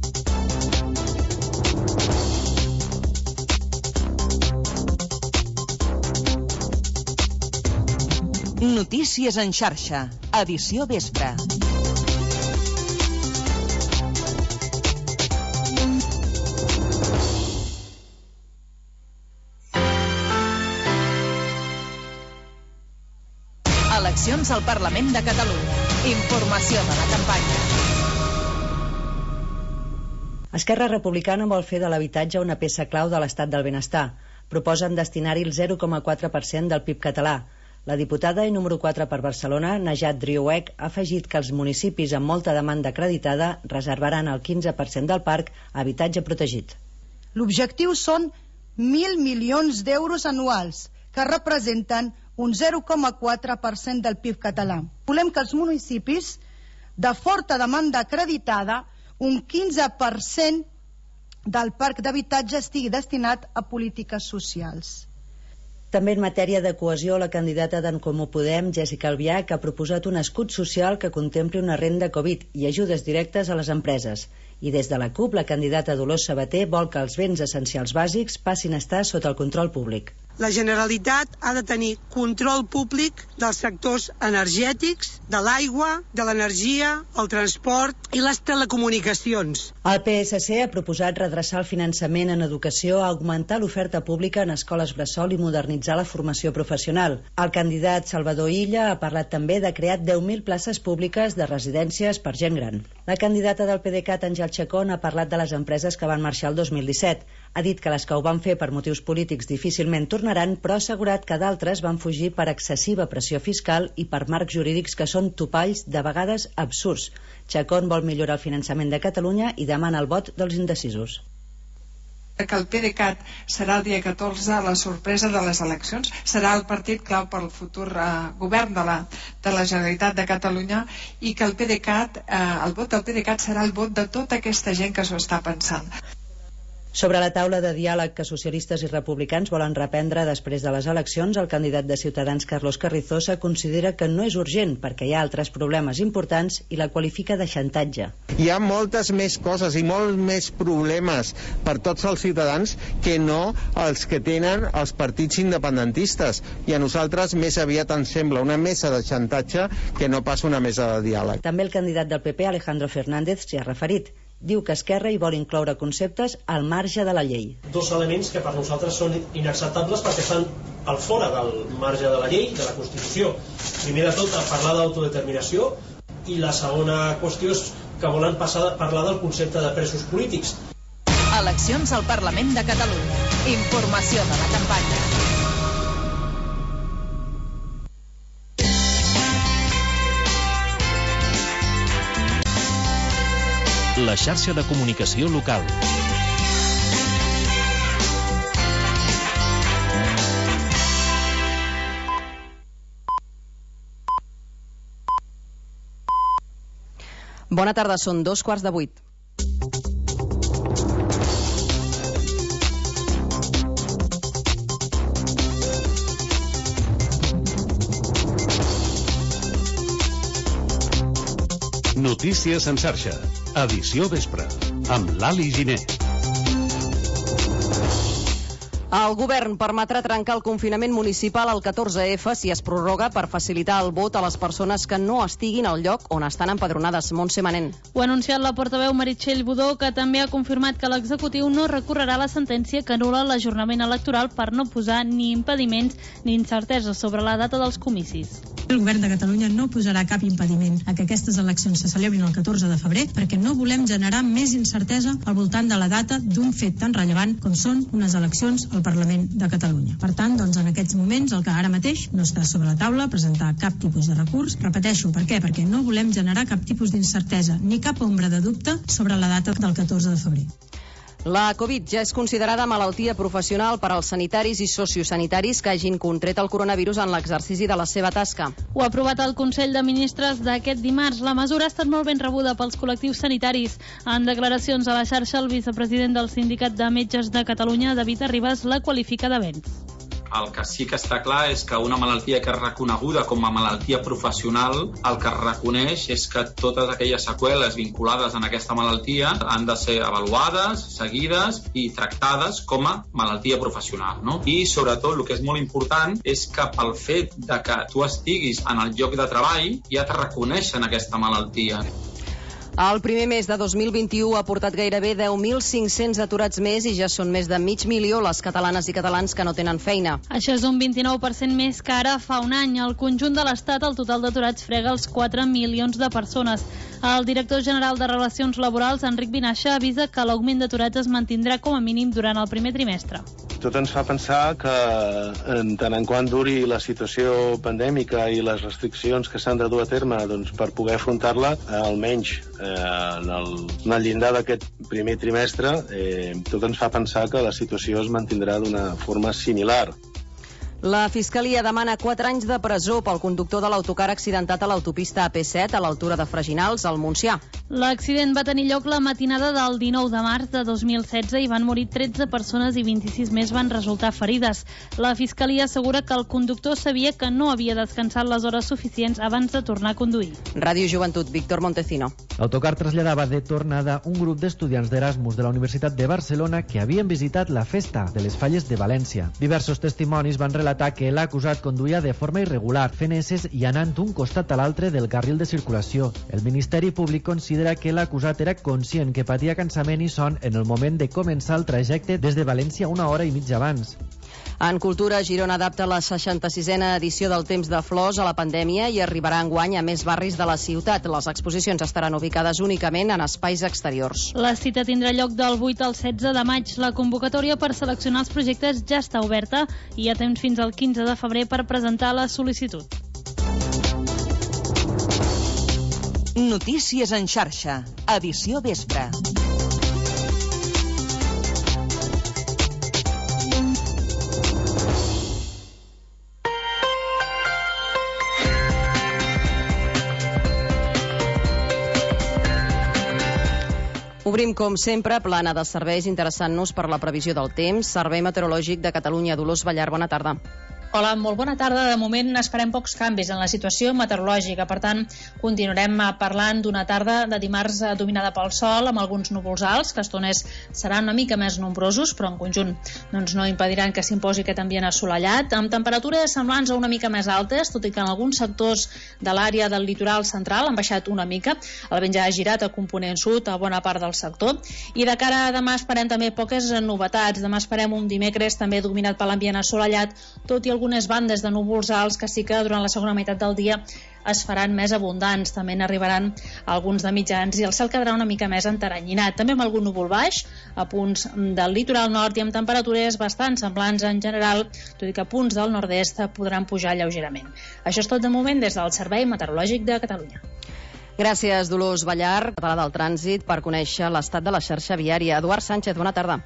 Notícies en xarxa, edició vespre. Eleccions al Parlament de Catalunya. Informació de la campanya. Esquerra Republicana vol fer de l'habitatge una peça clau de l'estat del benestar. Proposen destinar-hi el zero coma quatre per cent del P I B català. La diputada i número quatre per Barcelona, Najat Driouech, ha afegit que els municipis amb molta demanda acreditada reservaran el quinze per cent del parc a habitatge protegit. L'objectiu són mil milions d'euros anuals, que representen un zero coma quatre per cent del P I B català. Volem que els municipis de forta demanda acreditada, un quinze per cent del parc d'habitatge estigui destinat a polítiques socials. També en matèria de cohesió, la candidata d'en Comú Podem, Jessica Albiach, ha proposat un escut social que contempli una renda Covid i ajudes directes a les empreses. I des de la CUP, la candidata Dolors Sabater vol que els béns essencials bàsics passin a estar sota el control públic. La Generalitat ha de tenir control públic dels sectors energètics, de l'aigua, de l'energia, el transport i les telecomunicacions. El P S C ha proposat redreçar el finançament en educació, augmentar l'oferta pública en escoles bressol i modernitzar la formació professional. El candidat Salvador Illa ha parlat també de crear deu mil places públiques de residències per gent gran. La candidata del PDeCAT, Àngel Chacón, ha parlat de les empreses que van marxar el dos mil disset. Ha dit que les que ho van fer per motius polítics difícilment tornaran, però ha assegurat que d'altres van fugir per excessiva pressió fiscal i per marcs jurídics que són topalls de vegades absurds. Chacón vol millorar el finançament de Catalunya i demana el vot dels indecisos. Que el PDeCAT serà el dia catorze la sorpresa de les eleccions, serà el partit clau per al futur eh, govern de la, de la Generalitat de Catalunya, i que el PDeCAT, eh, el vot del PDeCAT serà el vot de tota aquesta gent que s'ho està pensant. Sobre la taula de diàleg que socialistes i republicans volen reprendre després de les eleccions, el candidat de Ciutadans, Carlos Carrizosa, considera que no és urgent perquè hi ha altres problemes importants i la qualifica de xantatge. Hi ha moltes més coses i molts més problemes per tots els ciutadans que no els que tenen els partits independentistes, i a nosaltres més aviat ens sembla una mesa de xantatge que no pas una mesa de diàleg. També el candidat del P P, Alejandro Fernández, s'hi ha referit. Diu que Esquerra hi vol incloure conceptes al marge de la llei. Dos elements que per nosaltres són inacceptables perquè estan al fora del marge de la llei, de la Constitució. Primer de tot, parlar d'autodeterminació, i la segona qüestió és que volen passar a parlar del concepte de presos polítics. Eleccions al Parlament de Catalunya. Informació de la campanya. La xarxa de comunicació local. Bona tarda, són dos quarts de vuit. Notícies en xarxa, edició vespre, amb l'Ali Giner. El govern permetrà trencar el confinament municipal al catorze efa si es prorroga per facilitar el vot a les persones que no estiguin al lloc on estan empadronades. Montse Manent. Ho ha anunciat la portaveu Meritxell Budó, que també ha confirmat que l'executiu no recorrerà la sentència que anul·la l'ajornament electoral per no posar ni impediments ni incerteses sobre la data dels comicis. El govern de Catalunya no posarà cap impediment a que aquestes eleccions se celebrin el catorze de febrer perquè no volem generar més incertesa al voltant de la data d'un fet tan rellevant com són unes eleccions al Parlament de Catalunya. Per tant, doncs, en aquests moments, el que ara mateix no està sobre la taula, presentar cap tipus de recurs. Repeteixo, per què? Perquè no volem generar cap tipus d'incertesa ni cap ombra de dubte sobre la data del catorze de febrer. La Covid ja és considerada malaltia professional per als sanitaris i sociosanitaris que hagin contret el coronavirus en l'exercici de la seva tasca. Ho ha aprovat el Consell de Ministres d'aquest dimarts. La mesura ha estat molt ben rebuda pels col·lectius sanitaris. En declaracions a la xarxa, el vicepresident del Sindicat de Metges de Catalunya, David Arribas, la qualifica d'avenç. El que sí que està clar és que una malaltia que és reconeguda com a malaltia professional, el que es reconeix és que totes aquelles seqüeles vinculades en aquesta malaltia han de ser avaluades, seguides i tractades com a malaltia professional, no? I sobretot el que és molt important és que pel fet de que tu estiguis en el lloc de treball ja te reconeixen aquesta malaltia. El primer mes de dos mil vint-i-u ha portat gairebé deu mil cinc-cents aturats més i ja són més de mig milió les catalanes i catalans que no tenen feina. Això és un vint-i-nou per cent més que ara fa un any. Al conjunt de l'Estat, el total d'aturats frega els quatre milions de persones. El director general de Relacions Laborals, Enric Vinaixa, avisa que l'augment d'aturats es mantindrà com a mínim durant el primer trimestre. Tot ens fa pensar que, en tant en quant duri la situació pandèmica i les restriccions que s'han de dur a terme doncs, per poder afrontar-la, almenys eh, en, el, en el llindar d'aquest primer trimestre, eh, tot ens fa pensar que la situació es mantindrà d'una forma similar. La Fiscalia demana quatre anys de presó pel conductor de l'autocar accidentat a l'autopista A P set a l'altura de Freginals, al Montsià. L'accident va tenir lloc la matinada del dinou de març de dos mil setze i van morir tretze persones i vint-i-sis més van resultar ferides. La Fiscalia assegura que el conductor sabia que no havia descansat les hores suficients abans de tornar a conduir. Ràdio Joventut, Víctor Montecino. L'autocar traslladava de tornada un grup d'estudiants d'Erasmus de la Universitat de Barcelona que havien visitat la festa de les Falles de València. Diversos testimonis van relatar que l'acusat conduïa de forma irregular, fent esses i anant d'un costat a l'altre del carril de circulació. El Ministeri Públic considera que l'acusat era conscient que patia cansament i son en el moment de començar el trajecte des de València una hora i mitja abans. En Cultura, Girona adapta la seixanta-sisena edició del Temps de Flors a la pandèmia i arribarà enguany a més barris de la ciutat. Les exposicions estaran ubicades únicament en espais exteriors. La cita tindrà lloc del vuit al setze de maig. La convocatòria per seleccionar els projectes ja està oberta i hi ha temps fins al quinze de febrer per presentar la sol·licitud. Notícies en xarxa, edició vespre. Obrim, com sempre, plana de serveis interessant-nos per la previsió del temps. Servei Meteorològic de Catalunya, Dolors Ballar, bona tarda. Hola, molt bona tarda. De moment esperem pocs canvis en la situació meteorològica. Per tant, continuarem parlant d'una tarda de dimarts dominada pel sol, amb alguns núvols alts, que a estones seran una mica més nombrosos, però en conjunt doncs, no impediran que s'imposi aquest ambient assolellat, amb temperatures semblants a una mica més altes, tot i que en alguns sectors de l'àrea del litoral central han baixat una mica. El vent ja ha girat a component sud a bona part del sector. I de cara a demà esperem també poques novetats. Demà esperem un dimecres també dominat per l'ambient assolellat, tot i algunes bandes de núvols alts que sí que durant la segona meitat del dia es faran més abundants. També n'arribaran alguns de mitjans i el cel quedarà una mica més enteranyinat. També amb algun núvol baix a punts del litoral nord i amb temperatures bastant semblants en general, tot i que a punts del nord-est podran pujar lleugerament. Això és tot de moment des del Servei Meteorològic de Catalunya. Gràcies, Dolors Ballar, català del trànsit, per conèixer l'estat de la xarxa viària. Eduard Sánchez, bona tarda.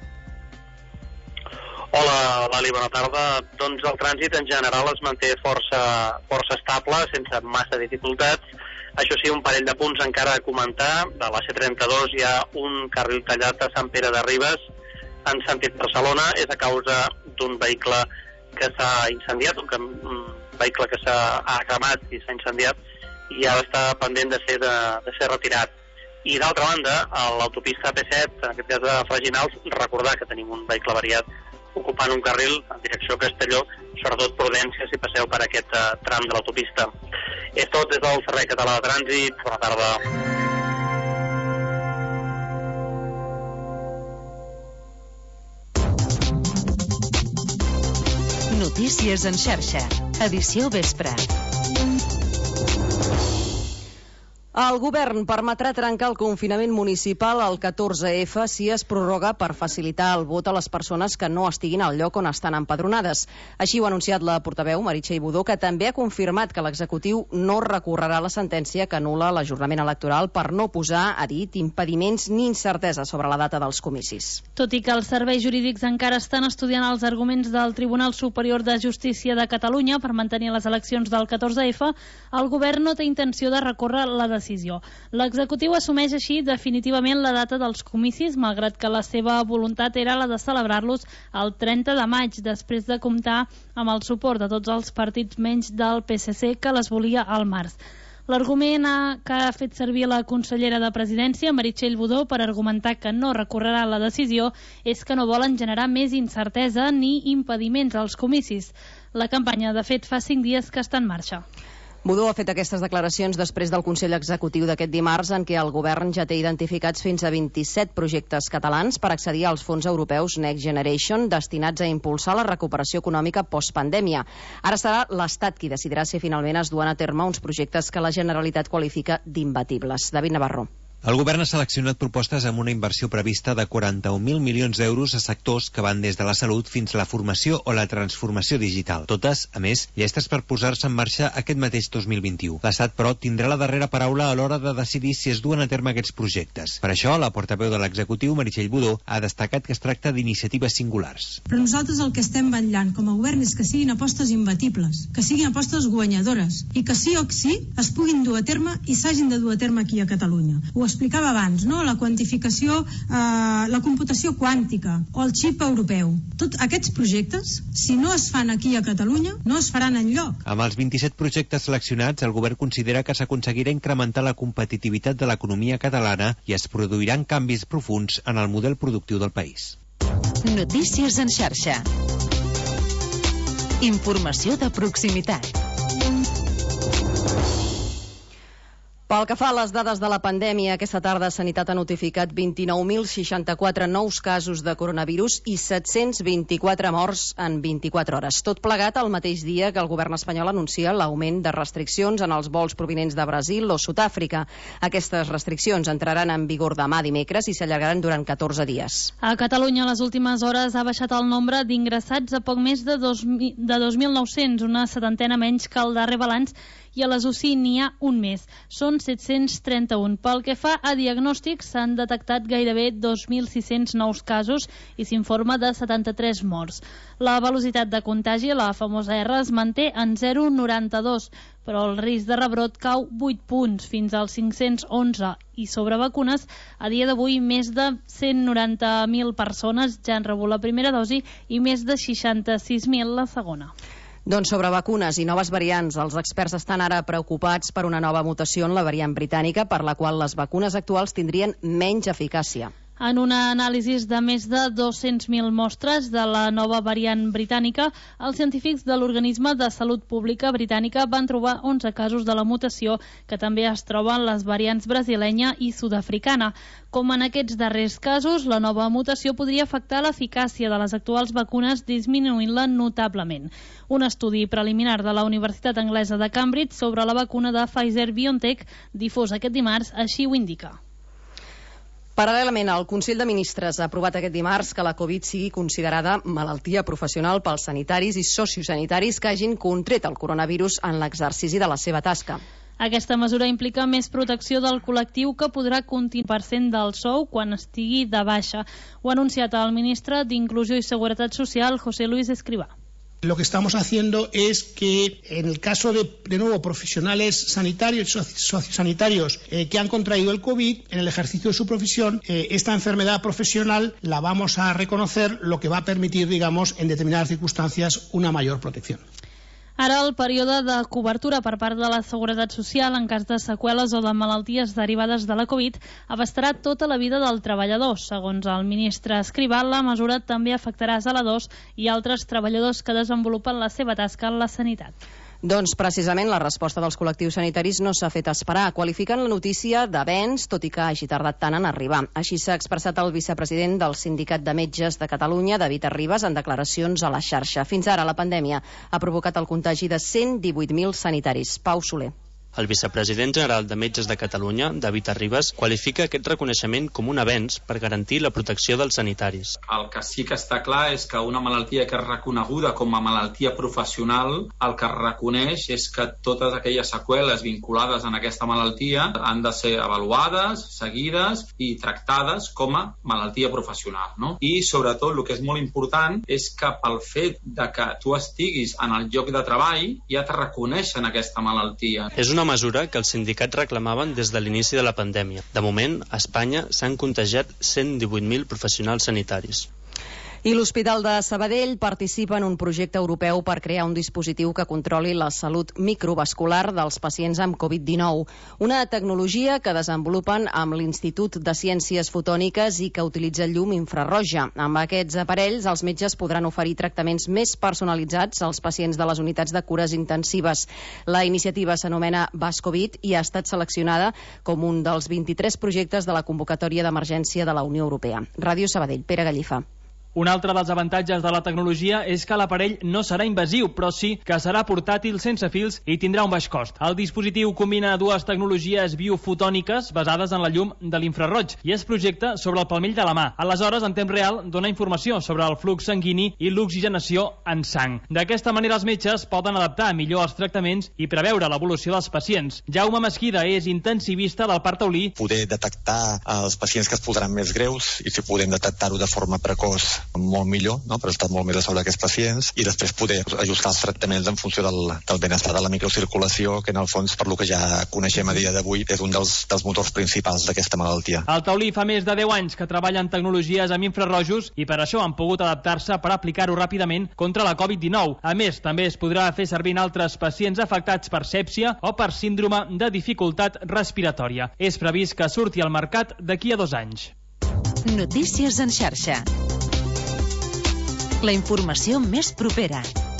Hola, Lali, bona tarda. Doncs el trànsit en general es manté força, força estable, sense massa dificultats. Això sí, un parell de punts encara a comentar. De la C trenta-dos hi ha un carril tallat a Sant Pere de Ribes en sentit Barcelona. És a causa d'un vehicle que s'ha incendiat, un vehicle que s'ha cremat i s'ha incendiat i ara està pendent de ser, de, de ser retirat. I d'altra banda, a l'autopista A P set, en aquest cas de Freginals, recordar que tenim un vehicle variat ocupant un carril en direcció a Castelló, sobretot prudència si passeu per aquest uh, tram de l'autopista. És tot des del Servei Català de Trànsit. Bona tarda. Notícies en xarxa. Edició vespre. El govern permetrà trencar el confinament municipal al catorze efa si es prorroga per facilitar el vot a les persones que no estiguin al lloc on estan empadronades. Així ho ha anunciat la portaveu Meritxell Budó, que també ha confirmat que l'executiu no recorrerà la sentència que anul·la l'ajornament electoral per no posar, ha dit, impediments ni incertesa sobre la data dels comicis. Tot i que els serveis jurídics encara estan estudiant els arguments del Tribunal Superior de Justícia de Catalunya per mantenir les eleccions del catorze efa, el govern no té intenció de recórrer la decisió. L'executiu assumeix així definitivament la data dels comicis, malgrat que la seva voluntat era la de celebrar-los el trenta de maig, després de comptar amb el suport de tots els partits menys del P S C, que les volia al març. L'argument que ha fet servir la consellera de Presidència, Meritxell Budó, per argumentar que no recorrerà la decisió és que no volen generar més incertesa ni impediments als comicis. La campanya, de fet, fa cinc dies que està en marxa. Budó ha fet aquestes declaracions després del Consell Executiu d'aquest dimarts, en què el govern ja té identificats fins a vint-i-set projectes catalans per accedir als fons europeus Next Generation, destinats a impulsar la recuperació econòmica postpandèmia. Ara serà l'Estat qui decidirà si finalment es duen a terme uns projectes que la Generalitat qualifica d'imbatibles. David Navarro. El govern ha seleccionat propostes amb una inversió prevista de quaranta-un mil milions d'euros a sectors que van des de la salut fins a la formació o la transformació digital. Totes, a més, llestes per posar-se en marxa aquest mateix dos mil vint-i-u. L'Estat, però, tindrà la darrera paraula a l'hora de decidir si es duen a terme aquests projectes. Per això, la portaveu de l'executiu, Meritxell Budó, ha destacat que es tracta d'iniciatives singulars. Però nosaltres el que estem vetllant com a govern és que siguin apostes imbatibles, que siguin apostes guanyadores i que sí o sí es puguin dur a terme i s'hagin de dur a terme aquí a Catalunya. Ho explicava abans, no? La quantificació, eh, la computació quàntica o el xip europeu. Tots aquests projectes, si no es fan aquí a Catalunya, no es faran enlloc. Amb els vint-i-set projectes seleccionats, el govern considera que s'aconseguirà incrementar la competitivitat de l'economia catalana i es produiran canvis profuns en el model productiu del país. Notícies en xarxa. Informació de proximitat. Pel que fa a les dades de la pandèmia, aquesta tarda Sanitat ha notificat vint-i-nou mil seixanta-quatre nous casos de coronavirus i set-cents vint-i-quatre morts en vint-i-quatre hores. Tot plegat el mateix dia que el govern espanyol anuncia l'augment de restriccions en els vols provinents de Brasil o Sud-àfrica. Aquestes restriccions entraran en vigor demà dimecres i s'allargaran durant catorze dies. A Catalunya, a les últimes hores, ha baixat el nombre d'ingressats a poc més de dos mil nou-cents, una setantena menys que el darrer balanç, i a les U C I n'hi ha un més. Són set-cents trenta-un. Pel que fa a diagnòstics, s'han detectat gairebé dos mil sis-cents nous casos i s'informa de setanta-tres morts. La velocitat de contagi, la famosa R, es manté en zero coma noranta-dos. però el risc de rebrot cau vuit punts, fins als cinc-cents onze. I sobre vacunes, a dia d'avui més de cent noranta mil persones ja han rebut la primera dosi i més de seixanta-sis mil la segona. Doncs sobre vacunes i noves variants, els experts estan ara preocupats per una nova mutació en la variant britànica, per la qual les vacunes actuals tindrien menys eficàcia. En una anàlisi de més de dos-cents mil mostres de la nova variant britànica, els científics de l'Organisme de Salut Pública britànica van trobar onze casos de la mutació, que també es troben les variants brasilenya i sud-africana. Com en aquests darrers casos, la nova mutació podria afectar l'eficàcia de les actuals vacunes, disminuint-la notablement. Un estudi preliminar de la Universitat Anglesa de Cambridge sobre la vacuna de Pfizer-BioNTech, difós aquest dimarts, així ho indica. Paral·lelament, el Consell de Ministres ha aprovat aquest dimarts que la Covid sigui considerada malaltia professional pels sanitaris i sociosanitaris que hagin contret el coronavirus en l'exercici de la seva tasca. Aquesta mesura implica més protecció del col·lectiu, que podrà continuar sent del sou quan estigui de baixa. Ho ha anunciat el ministre d'Inclusió i Seguretat Social, José Luis Escrivá. Lo que estamos haciendo es que en el caso de, de nuevo, profesionales sanitarios y sociosanitarios eh, que han contraído el COVID, en el ejercicio de su profesión, eh, esta enfermedad profesional la vamos a reconocer, lo que va a permitir, digamos, en determinadas circunstancias, una mayor protección. Ara el període de cobertura per part de la Seguretat Social en cas de seqüeles o de malalties derivades de la Covid abastarà tota la vida del treballador. Segons el ministre Escrivá, la mesura també afectarà zeladors i altres treballadors que desenvolupen la seva tasca en la sanitat. Doncs precisament la resposta dels col·lectius sanitaris no s'ha fet esperar. Qualifiquen la notícia d'avenç, tot i que hagi tardat tant en arribar. Així s'ha expressat el vicepresident del Sindicat de Metges de Catalunya, David Arribas, en declaracions a la xarxa. Fins ara, la pandèmia ha provocat el contagi de cent divuit mil sanitaris. Pau Soler. El vicepresident general de Metges de Catalunya, David Arribas, qualifica aquest reconeixement com un avenç per garantir la protecció dels sanitaris. El que sí que està clar és que una malaltia que és reconeguda com a malaltia professional, el que reconeix és que totes aquelles seqüeles vinculades en aquesta malaltia han de ser avaluades, seguides i tractades com a malaltia professional, no? I sobretot el que és molt important és que pel fet de que tu estiguis en el lloc de treball ja te reconeixen aquesta malaltia. És una mesura que els sindicats reclamaven des de l'inici de la pandèmia. De moment, a Espanya s'han contagiat cent divuit mil professionals sanitaris. I l'Hospital de Sabadell participa en un projecte europeu per crear un dispositiu que controli la salut microvascular dels pacients amb covid dinou. Una tecnologia que desenvolupen amb l'Institut de Ciències Fotòniques i que utilitza llum infrarroja. Amb aquests aparells, els metges podran oferir tractaments més personalitzats als pacients de les unitats de cures intensives. La iniciativa s'anomena VasCovid i ha estat seleccionada com un dels vint-i-tres projectes de la convocatòria d'emergència de la Unió Europea. Ràdio Sabadell, Pere Gallifa. Un altre dels avantatges de la tecnologia és que l'aparell no serà invasiu, però sí que serà portàtil sense fils i tindrà un baix cost. El dispositiu combina dues tecnologies biofotòniques basades en la llum de l'infraroig i es projecta sobre el palmell de la mà. Aleshores, en temps real, dona informació sobre el flux sanguini i l'oxigenació en sang. D'aquesta manera, els metges poden adaptar millor els tractaments i preveure l'evolució dels pacients. Jaume Mesquida és intensivista del Parc Taulí. Poder detectar els pacients que es posaran més greus i si podem detectar-ho de forma precoç molt millor, no? Per estar molt més a sobre d'aquests pacients i després poder ajustar els tractaments en funció del, del benestar de la microcirculació, que en el fons, per lo que ja coneixem a dia d'avui, és un dels, dels motors principals d'aquesta malaltia. El Taulí fa més de deu anys que treballa en tecnologies amb infrarrojos i per això han pogut adaptar-se per aplicar-ho ràpidament contra la covid dinou. A més, també es podrà fer servir en altres pacients afectats per sèpsia o per síndrome de dificultat respiratòria. És previst que surti al mercat d'aquí a dos anys. Notícies en xarxa. La informació més propera.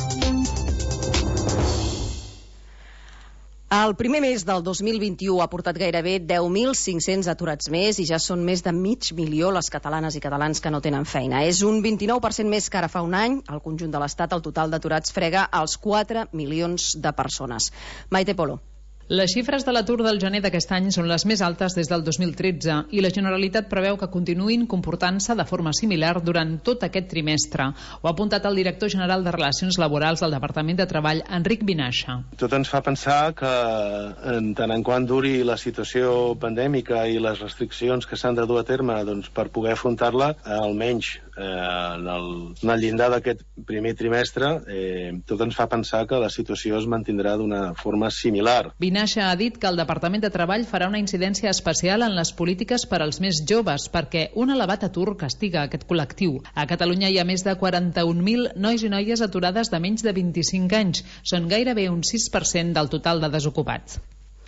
El primer mes del dos mil vint-i-u ha portat gairebé deu mil cinc-cents aturats més i ja són més de mig milió les catalanes i catalans que no tenen feina. És un vint-i-nou per cent més que ara fa un any. Al conjunt de l'Estat, el total d'aturats frega els quatre milions de persones. Maite Polo. Les xifres de l'atur del gener d'aquest any són les més altes des del dos mil tretze i la Generalitat preveu que continuïn comportant-se de forma similar durant tot aquest trimestre. Ho ha apuntat el director general de Relacions Laborals del Departament de Treball, Enric Vinaixa. Tot ens fa pensar que en tant en quant duri la situació pandèmica i les restriccions que s'han de dur a terme doncs, per poder afrontar-la, almenys eh, en, el, en el llindar d'aquest primer trimestre, eh, tot ens fa pensar que la situació es mantindrà d'una forma similar. Vinaixa ha dit que el Departament de Treball farà una incidència especial en les polítiques per als més joves perquè un elevat atur castiga aquest col·lectiu. A Catalunya hi ha més de quaranta-un mil nois i noies aturades de menys de vint-i-cinc anys. Són gairebé un sis per cent del total de desocupats.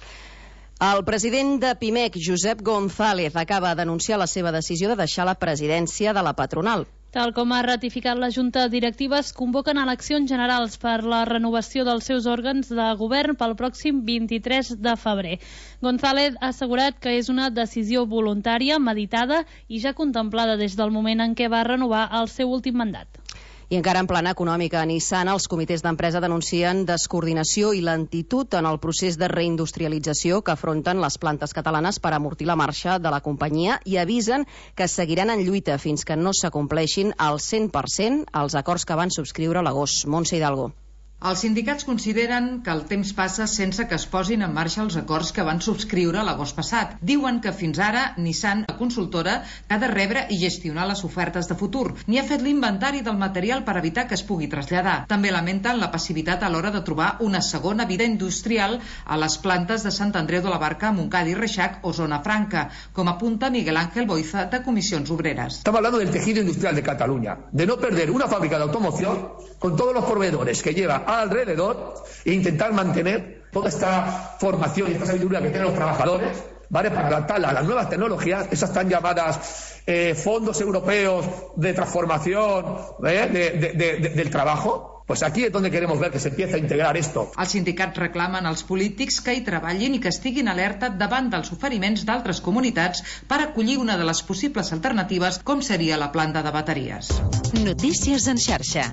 El president de Pimec, Josep González, acaba d'anunciar la seva decisió de deixar la presidència de la patronal. Tal com ha ratificat la Junta Directiva, es convoquen eleccions generals per la renovació dels seus òrgans de govern pel pròxim vint-i-tres de febrer. González ha assegurat que és una decisió voluntària, meditada i ja contemplada des del moment en què va renovar el seu últim mandat. I encara en plana econòmica, a Nissan, els comitès d'empresa denuncien descoordinació i lentitud en el procés de reindustrialització que afronten les plantes catalanes per amortir la marxa de la companyia i avisen que seguiran en lluita fins que no s'acompleixin al cent per cent els acords que van subscriure a l'agost. Montse Hidalgo. Els sindicats consideren que el temps passa sense que es posin en marxa els acords que van subscriure l'agost passat. Diuen que fins ara Nissan, la consultora, ha de rebre i gestionar les ofertes de futur, ni ha fet l'inventari del material per evitar que es pugui traslladar. També lamenten la passivitat a l'hora de trobar una segona vida industrial a les plantes de Sant Andreu de la Barca, Montcada i Reixac o Zona Franca, com apunta Miguel Ángel Boiza de Comissions Obreras. Estamos hablando del tejido industrial de Cataluña, de no perder una fábrica de automoción con todos los proveedores que lleva alrededor e intentar mantener toda esta formación y esta sabiduría que tienen los trabajadores, ¿vale? Para adaptarla a las nuevas tecnologías, esas tan llamadas eh, fondos europeos de transformación ¿eh? de, de, de, de, del trabajo. Pues aquí es donde queremos ver que se empieza a integrar esto. Els sindicats reclamen als polítics que hi treballin i que estiguin alerta davant dels oferiments d'altres comunitats per acollir una de les possibles alternatives, com seria la planta de bateries. Notícies en xarxa.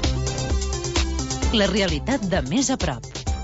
La realitat de més a prop.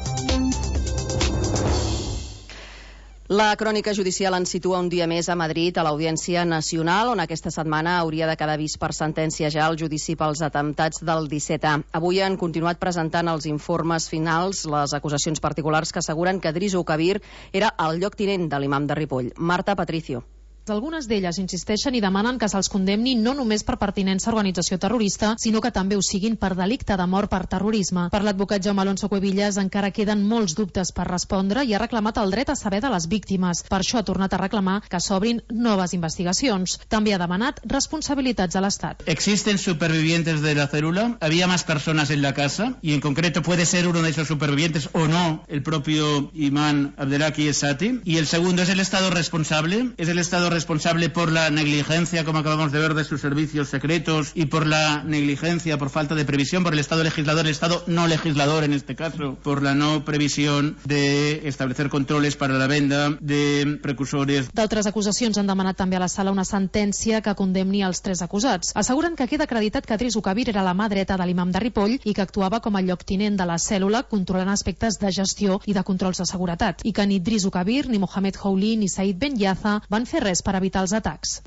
La crònica judicial ens situa un dia més a Madrid, a l'Audiència Nacional, on aquesta setmana hauria de quedar vist per sentència ja el judici pels atemptats del disset A. Avui han continuat presentant els informes finals les acusacions particulars que asseguren que Driso Kabir era el lloctinent de l'imam de Ripoll. Marta Patricio. Algunes d'elles insisteixen i demanen que se'ls condemni no només per pertinença a organització terrorista, sinó que també ho siguin per delicte de mort per terrorisme. Per l'advocat Jaume Alonso Cuevillas encara queden molts dubtes per respondre i ha reclamat el dret a saber de les víctimes. Per això ha tornat a reclamar que s'obrin noves investigacions. També ha demanat responsabilitats a l'Estat. Existen supervivientes de la célula, había más personas en la casa y en concreto puede ser uno de esos supervivientes o no el propio imán Abdelhaki Esati. Y el segundo es el Estado responsable, es el Estado responsable por la negligencia, como acabamos de ver, de sus servicios secretos y por la negligencia, por falta de previsión, por el Estado legislador, el Estado no legislador en este caso, por la no previsión de establecer controles para la venda de precursores. D'altres acusacions han demanat també a la sala una sentència que condemni els tres acusats. Asseguren que queda acreditat que Driso Kabir era la mà dreta de l'imam de Ripoll i que actuava com a lloctinent de la cèl·lula controlant aspectes de gestió i de controls de seguretat, i que ni Driso Kabir, ni Mohamed Houli, ni Said Ben Yaza van fer res per evitar els atacs.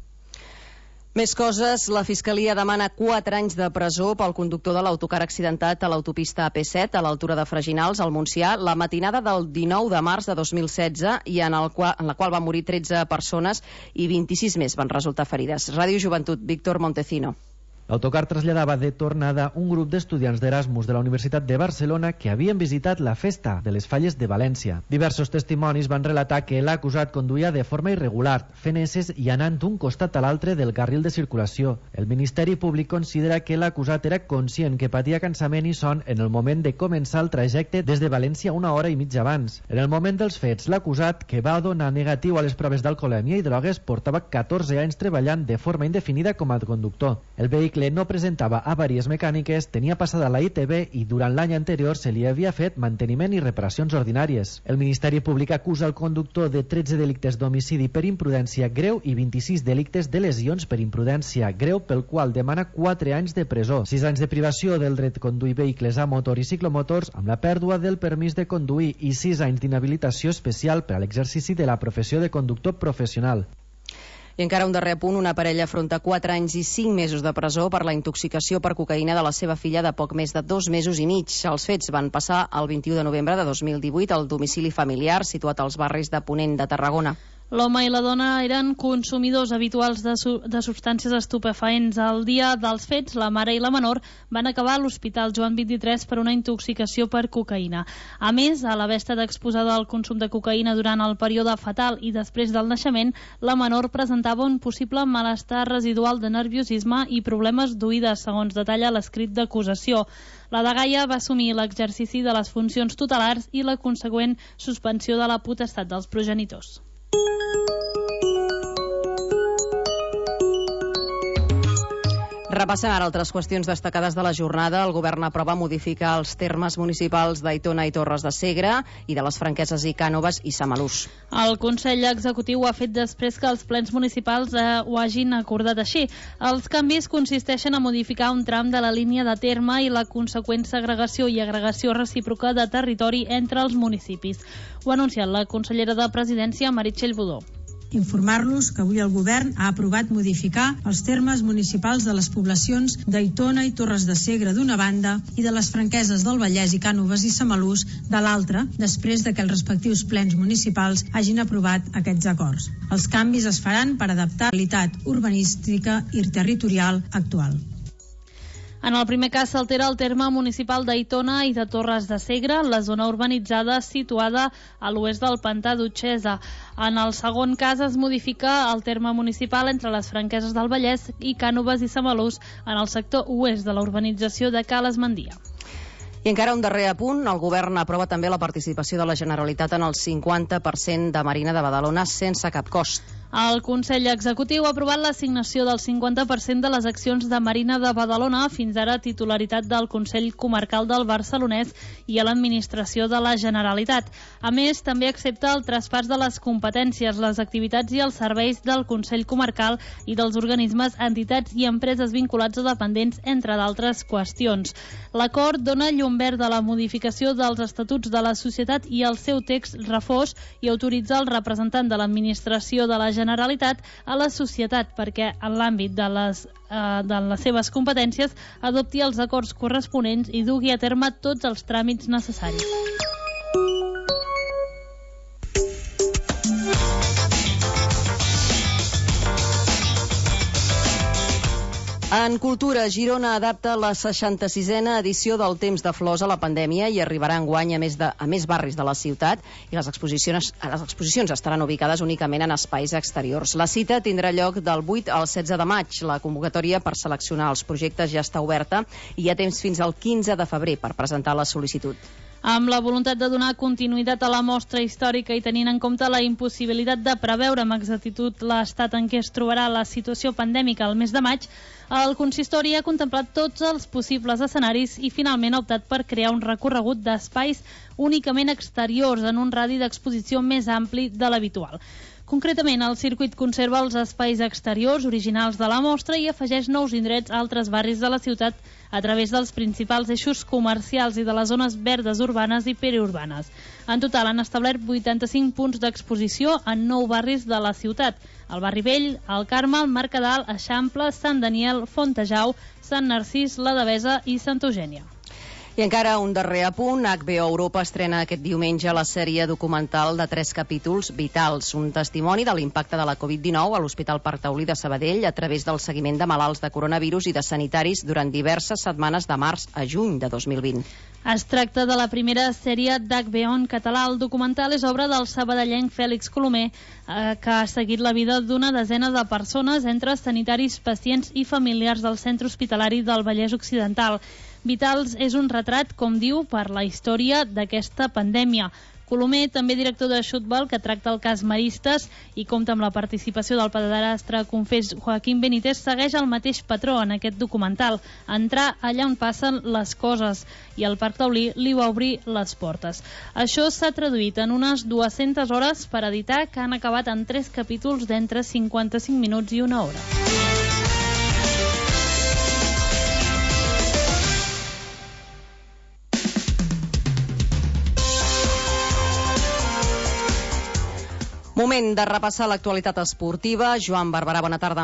Més coses, la Fiscalia demana quatre anys de presó pel conductor de l'autocar accidentat a l'autopista A P set a l'altura de Freginals, al Montsià, la matinada del dinou de març de dos mil setze i en, el qual, en la qual van morir tretze persones i vint-i-sis més van resultar ferides. Ràdio Joventut, Víctor Montecino. L'autocar traslladava de tornada un grup d'estudiants d'Erasmus de la Universitat de Barcelona que havien visitat la festa de les Falles de València. Diversos testimonis van relatar que l'acusat conduïa de forma irregular, fent esses i anant d'un costat a l'altre del carril de circulació. El Ministeri Públic considera que l'acusat era conscient que patia cansament i son en el moment de començar el trajecte des de València una hora i mitja abans. En el moment dels fets, l'acusat, que va donar negatiu a les proves d'alcoholèmia i drogues, portava catorze anys treballant de forma indefinida com a conductor. El vehicle vehicle no presentava avaries mecàniques, tenia passada la I T B i durant l'any anterior se li havia fet manteniment i reparacions ordinàries. El Ministeri Públic acusa el conductor de tretze delictes d'homicidi per imprudència greu i vint-i-sis delictes de lesions per imprudència greu, pel qual demana quatre anys de presó, sis anys de privació del dret de conduir vehicles a motor i ciclomotors amb la pèrdua del permís de conduir i sis anys d'inhabilitació especial per a l'exercici de la professió de conductor professional. I encara un darrer punt, una parella afronta quatre anys i cinc mesos de presó per la intoxicació per cocaïna de la seva filla de poc més de dos mesos i mig. Els fets van passar el vint-i-u de novembre de dos mil divuit al domicili familiar situat als barris de Ponent de Tarragona. L'home i la dona eren consumidors habituals de, su de substàncies estupefaents. El dia dels fets, la mare i la menor van acabar a l'Hospital Joan vint-i-tres per una intoxicació per cocaïna. A més, a l'haver estat exposada al consum de cocaïna durant el període fetal i després del naixement, la menor presentava un possible malestar residual de nerviosisme i problemes d'oïdes, segons detalla l'escrit d'acusació. La dgaia va assumir l'exercici de les funcions tutelars i la consegüent suspensió de la potestat dels progenitors. Repassem ara altres qüestions destacades de la jornada. El govern aprova modificar els termes municipals d'Aitona i Torres de Segre i de les Franqueses i Cànoves i Samalús. El Consell Executiu ho ha fet després que els plens municipals eh, ho hagin acordat així. Els canvis consisteixen a modificar un tram de la línia de terme i la conseqüent segregació i agregació recíproca de territori entre els municipis. Ho ha anunciat la consellera de Presidència, Meritxell Budó. Informar-los que avui el govern ha aprovat modificar els termes municipals de les poblacions d'Aitona i Torres de Segre d'una banda i de les Franqueses del Vallès i Cànoves i Samalús de l'altra, després de que els respectius plens municipals hagin aprovat aquests acords. Els canvis es faran per adaptar la realitat urbanística i territorial actual. En el primer cas s'altera el terme municipal d'Aitona i de Torres de Segre, la zona urbanitzada situada a l'oest del pantà d'Utxesa. En el segon cas es modifica el terme municipal entre les Franqueses del Vallès i Cànoves i Samalús en el sector oest de la urbanització de Cales Mandia. I encara un darrer apunt, el govern aprova també la participació de la Generalitat en el cinquanta per cent de Marina de Badalona sense cap cost. El Consell Executiu ha aprovat l'assignació del cinquanta per cent de les accions de Marina de Badalona, fins ara titularitat del Consell Comarcal del Barcelonès i a l'Administració de la Generalitat. A més, també accepta el traspàs de les competències, les activitats i els serveis del Consell Comarcal i dels organismes, entitats i empreses vinculats o dependents, entre d'altres qüestions. L'acord dona llum verda a la modificació dels estatuts de la societat i el seu text refós i autoritza el representant de l'Administració de la Generalitat a la societat perquè en l'àmbit de les, eh, de les seves competències adopti els acords corresponents i dugui a terme tots els tràmits necessaris. En cultura, Girona adapta la seixanta-sisena edició del Temps de Flors a la pandèmia i arribarà enguany a més, de, a més barris de la ciutat i les exposicions, les exposicions estaran ubicades únicament en espais exteriors. La cita tindrà lloc del vuit al setze de maig. La convocatòria per seleccionar els projectes ja està oberta i hi ha temps fins al quinze de febrer per presentar la sol·licitud. Amb la voluntat de donar continuïtat a la mostra històrica i tenint en compte la impossibilitat de preveure amb exactitud l'estat en què es trobarà la situació pandèmica al mes de maig, el consistori ha contemplat tots els possibles escenaris i finalment ha optat per crear un recorregut d'espais únicament exteriors en un radi d'exposició més ampli de l'habitual. Concretament, el circuit conserva els espais exteriors originals de la mostra i afegeix nous indrets a altres barris de la ciutat a través dels principals eixos comercials i de les zones verdes urbanes i periurbanes. En total han establert vuitanta-cinc punts d'exposició en nou barris de la ciutat: el Barri Vell, el Carme, el Mercadal, Eixample, Sant Daniel, Fontejau, Sant Narcís, la Devesa i Santa Eugènia. I encara un darrer apunt, H B O Europa estrena aquest diumenge la sèrie documental de tres capítols Vitals, un testimoni de l'impacte de la covid dinou a l'Hospital Parc Taulí de Sabadell a través del seguiment de malalts de coronavirus i de sanitaris durant diverses setmanes de març a juny de dos mil vint. Es tracta de la primera sèrie d'H B O en català. El documental és obra del sabadellenc Fèlix Colomer, eh, que ha seguit la vida d'una desena de persones entre sanitaris, pacients i familiars del centre hospitalari del Vallès Occidental. Vitals és un retrat, com diu, per la història d'aquesta pandèmia. Colomer, també director de Xutbol, que tracta el cas Maristes i compta amb la participació del pederastre confés Joaquín Benítez, segueix el mateix patró en aquest documental, entrar allà on passen les coses, i el Parc Taulí li va obrir les portes. Això s'ha traduït en unes dues-centes hores per editar, que han acabat en tres capítols d'entre cinquanta-cinc minuts i una hora. Moment de repassar l'actualitat esportiva. Joan Barberà, bona tarda.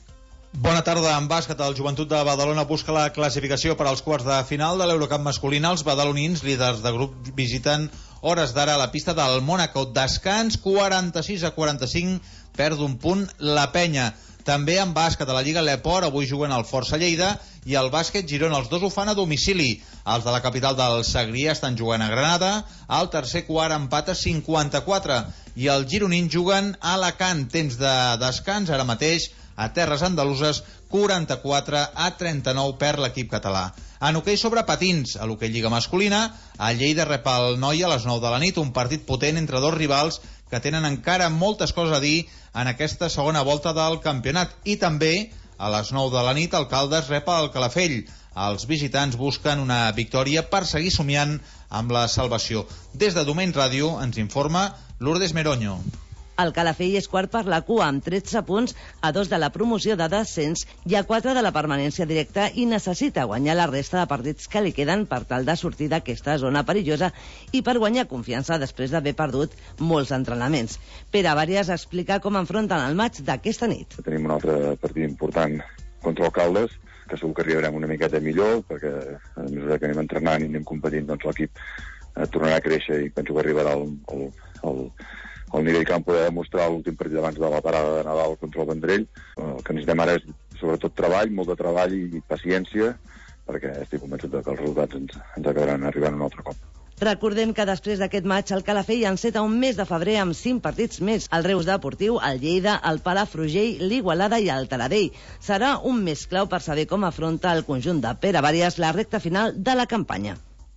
Bona tarda. En bàsquet, el Joventut de Badalona busca la classificació per als quarts de final de l'Eurocup masculina. Els badalonins, líders de grup, visiten hores d'ara a la pista del Mònaco. Descans, quaranta-sis a quaranta-cinc, perd un punt la Penya. També en bàsquet a la Lliga Leport, avui juguen el Força Lleida i el bàsquet Girona. Els dos ho fan a domicili. Els de la capital del Segrià estan jugant a Granada. Al tercer quart empat a cinquanta-quatre i els gironins juguen a Alacant. Temps de descans ara mateix a terres andaluses, quaranta-quatre a trenta-nou per l'equip català. En hoquei sobre patins, a l'hoquei Lliga masculina, a Lleida rep el Noia a les nou de la nit, un partit potent entre dos rivals que tenen encara moltes coses a dir en aquesta segona volta del campionat. I també, a les nou de la nit, el Caldes rep el Calafell. Els visitants busquen una victòria per seguir somiant amb la salvació. Des de Domeny Ràdio ens informa Lourdes Meroño. El Calafell és quart per la cua, amb tretze punts, a dos de la promoció de descens i a quatre de la permanència directa, i necessita guanyar la resta de partits que li queden per tal de sortir d'aquesta zona perillosa i per guanyar confiança després d'haver perdut molts entrenaments. Pere Bàries explica com enfronten el maig d'aquesta nit. Tenim un altre partit important contra el Caldes, que segur que arribarem una miqueta millor, perquè a mesura que anem entrenant i anem competint, doncs l'equip eh, tornarà a créixer i penso que arribarà al, al, al, al nivell que vam poder demostrar l'últim partit abans de la parada de Nadal contra el Vendrell. El que necessitem ara és sobretot treball, molt de treball i paciència, perquè estic convençut que els resultats ens, ens acabaran arribant un altre cop. Recordem que després d'aquest maig el Calafell enceta un mes de febrer amb cinc partits més. El Reus Deportiu, el Lleida, el Palafrugell, l'Igualada i el Taradell. Serà un mes clau per saber com afronta el conjunt de Pere Bàries la recta final de la campanya.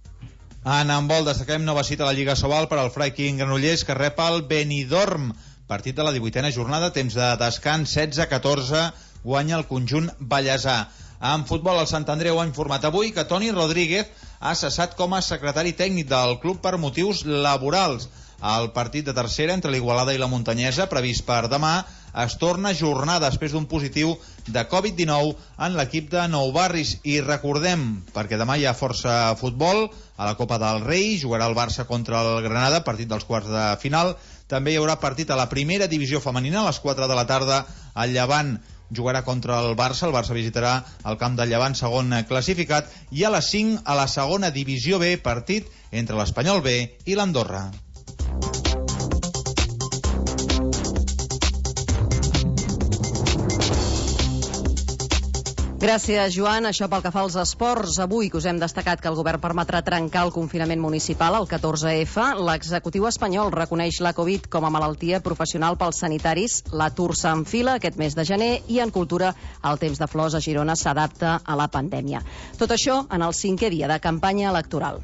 En handbol destaquem nova cita a la Lliga Sobal per al Freiking Granollers, que rep el Benidorm. Partit de la divuitena jornada, temps de descans, setze a catorze, guanya el conjunt ballesà. En futbol, el Sant Andreu ha informat avui que Toni Rodríguez ha cessat com a secretari tècnic del club per motius laborals. El partit de tercera entre l'Igualada i la Muntanyesa, previst per demà, es torna a ajornar després d'un positiu de covid dinou en l'equip de Nou Barris. I recordem, perquè demà hi ha força futbol, a la Copa del Rei jugarà el Barça contra el Granada, partit dels quarts de final. També hi haurà partit a la primera divisió femenina a les quatre de la tarda. El Llevant jugarà contra el Barça, el Barça visitarà el camp del Llevant, segon classificat, i a les cinc a la segona divisió B, partit entre l'Espanyol B i l'Andorra. Gràcies, Joan. Això pel que fa als esports. Avui que us hem destacat que el govern permetrà trencar el confinament municipal, el catorze efa. L'executiu espanyol reconeix la Covid com a malaltia professional pels sanitaris. L'atur s'enfila aquest mes de gener i en cultura el temps de flors a Girona s'adapta a la pandèmia. Tot això en el cinquè dia de campanya electoral.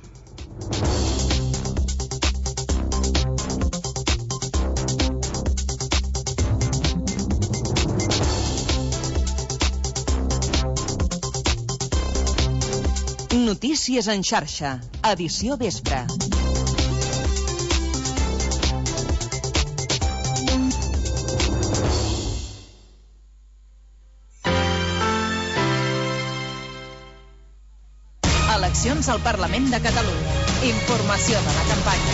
Notícies en xarxa, edició vespre. Eleccions al Parlament de Catalunya. Informació de la campanya.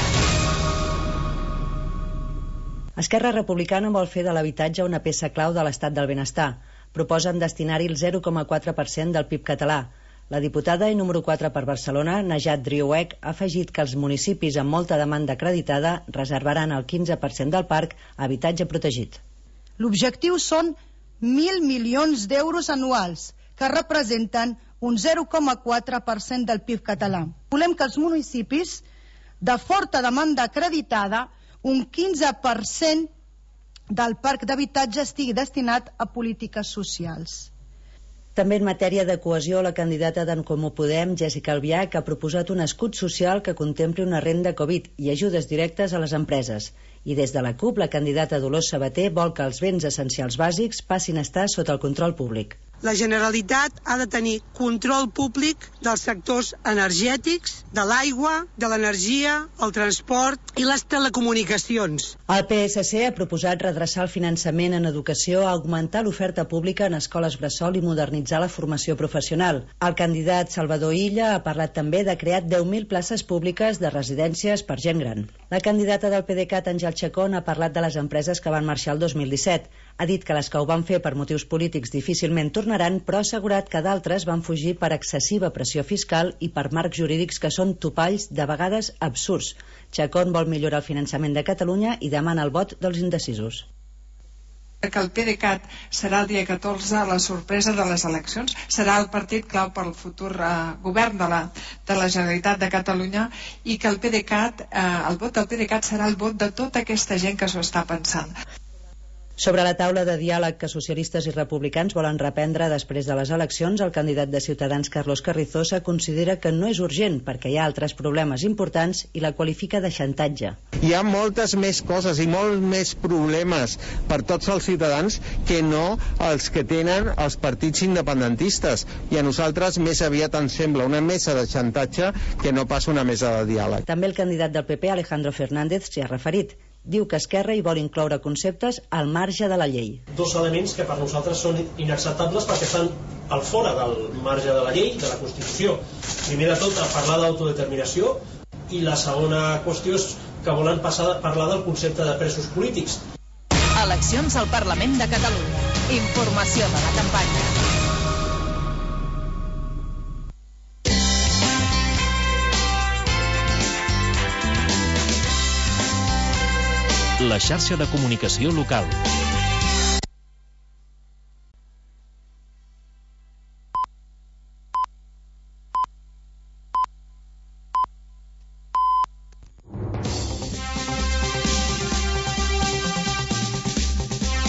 Esquerra Republicana vol fer de l'habitatge una peça clau de l'estat del benestar. Proposen destinar-hi el zero coma quatre per cent del P I B català. La diputada i número quatre per Barcelona, Najat Driouech, ha afegit que els municipis amb molta demanda acreditada reservaran el quinze per cent del parc a habitatge protegit. L'objectiu són mil milions d'euros anuals, que representen un zero coma quatre per cent del P I B català. Volem que els municipis de forta demanda acreditada, un quinze per cent del parc d'habitatge estigui destinat a polítiques socials. També en matèria de cohesió, la candidata d'en Comú Podem, Jessica Albiach, ha proposat un escut social que contempli una renda Covid i ajudes directes a les empreses. I des de la CUP, la candidata Dolors Sabater vol que els béns essencials bàsics passin a estar sota el control públic. La Generalitat ha de tenir control públic dels sectors energètics, de l'aigua, de l'energia, el transport i les telecomunicacions. El P S C ha proposat redreçar el finançament en educació, augmentar l'oferta pública en escoles bressol i modernitzar la formació professional. El candidat Salvador Illa ha parlat també de crear deu mil places públiques de residències per gent gran. La candidata del PDeCAT, Àngel Chacón, ha parlat de les empreses que van marxar el dos mil disset. Ha dit que les que ho van fer per motius polítics difícilment tornaran, però ha assegurat que d'altres van fugir per excessiva pressió fiscal i per marcs jurídics que són topalls de vegades absurds. Chacón vol millorar el finançament de Catalunya i demana el vot dels indecisos. Que el PDeCAT serà el dia catorze la sorpresa de les eleccions, serà el partit clau per al futur eh, govern de la, de la Generalitat de Catalunya, i que el PDeCAT, eh, el vot del PDeCAT serà el vot de tota aquesta gent que s'ho està pensant. Sobre la taula de diàleg que socialistes i republicans volen reprendre després de les eleccions, el candidat de Ciutadans, Carlos Carrizosa, considera que no és urgent perquè hi ha altres problemes importants i la qualifica de xantatge. Hi ha moltes més coses i molts més problemes per tots els ciutadans que no els que tenen els partits independentistes, i a nosaltres més aviat ens sembla una mesa de xantatge que no pas una mesa de diàleg. També el candidat del P P, Alejandro Fernández, s'hi ha referit. Diu que Esquerra hi vol incloure conceptes al marge de la llei. Dos elements que per nosaltres són inacceptables perquè estan al fora del marge de la llei, de la Constitució. Primer de tot, a parlar d'autodeterminació, i la segona qüestió és que volen passar a parlar del concepte de presos polítics. Eleccions al Parlament de Catalunya. Informació de la campanya. La xarxa de comunicació local.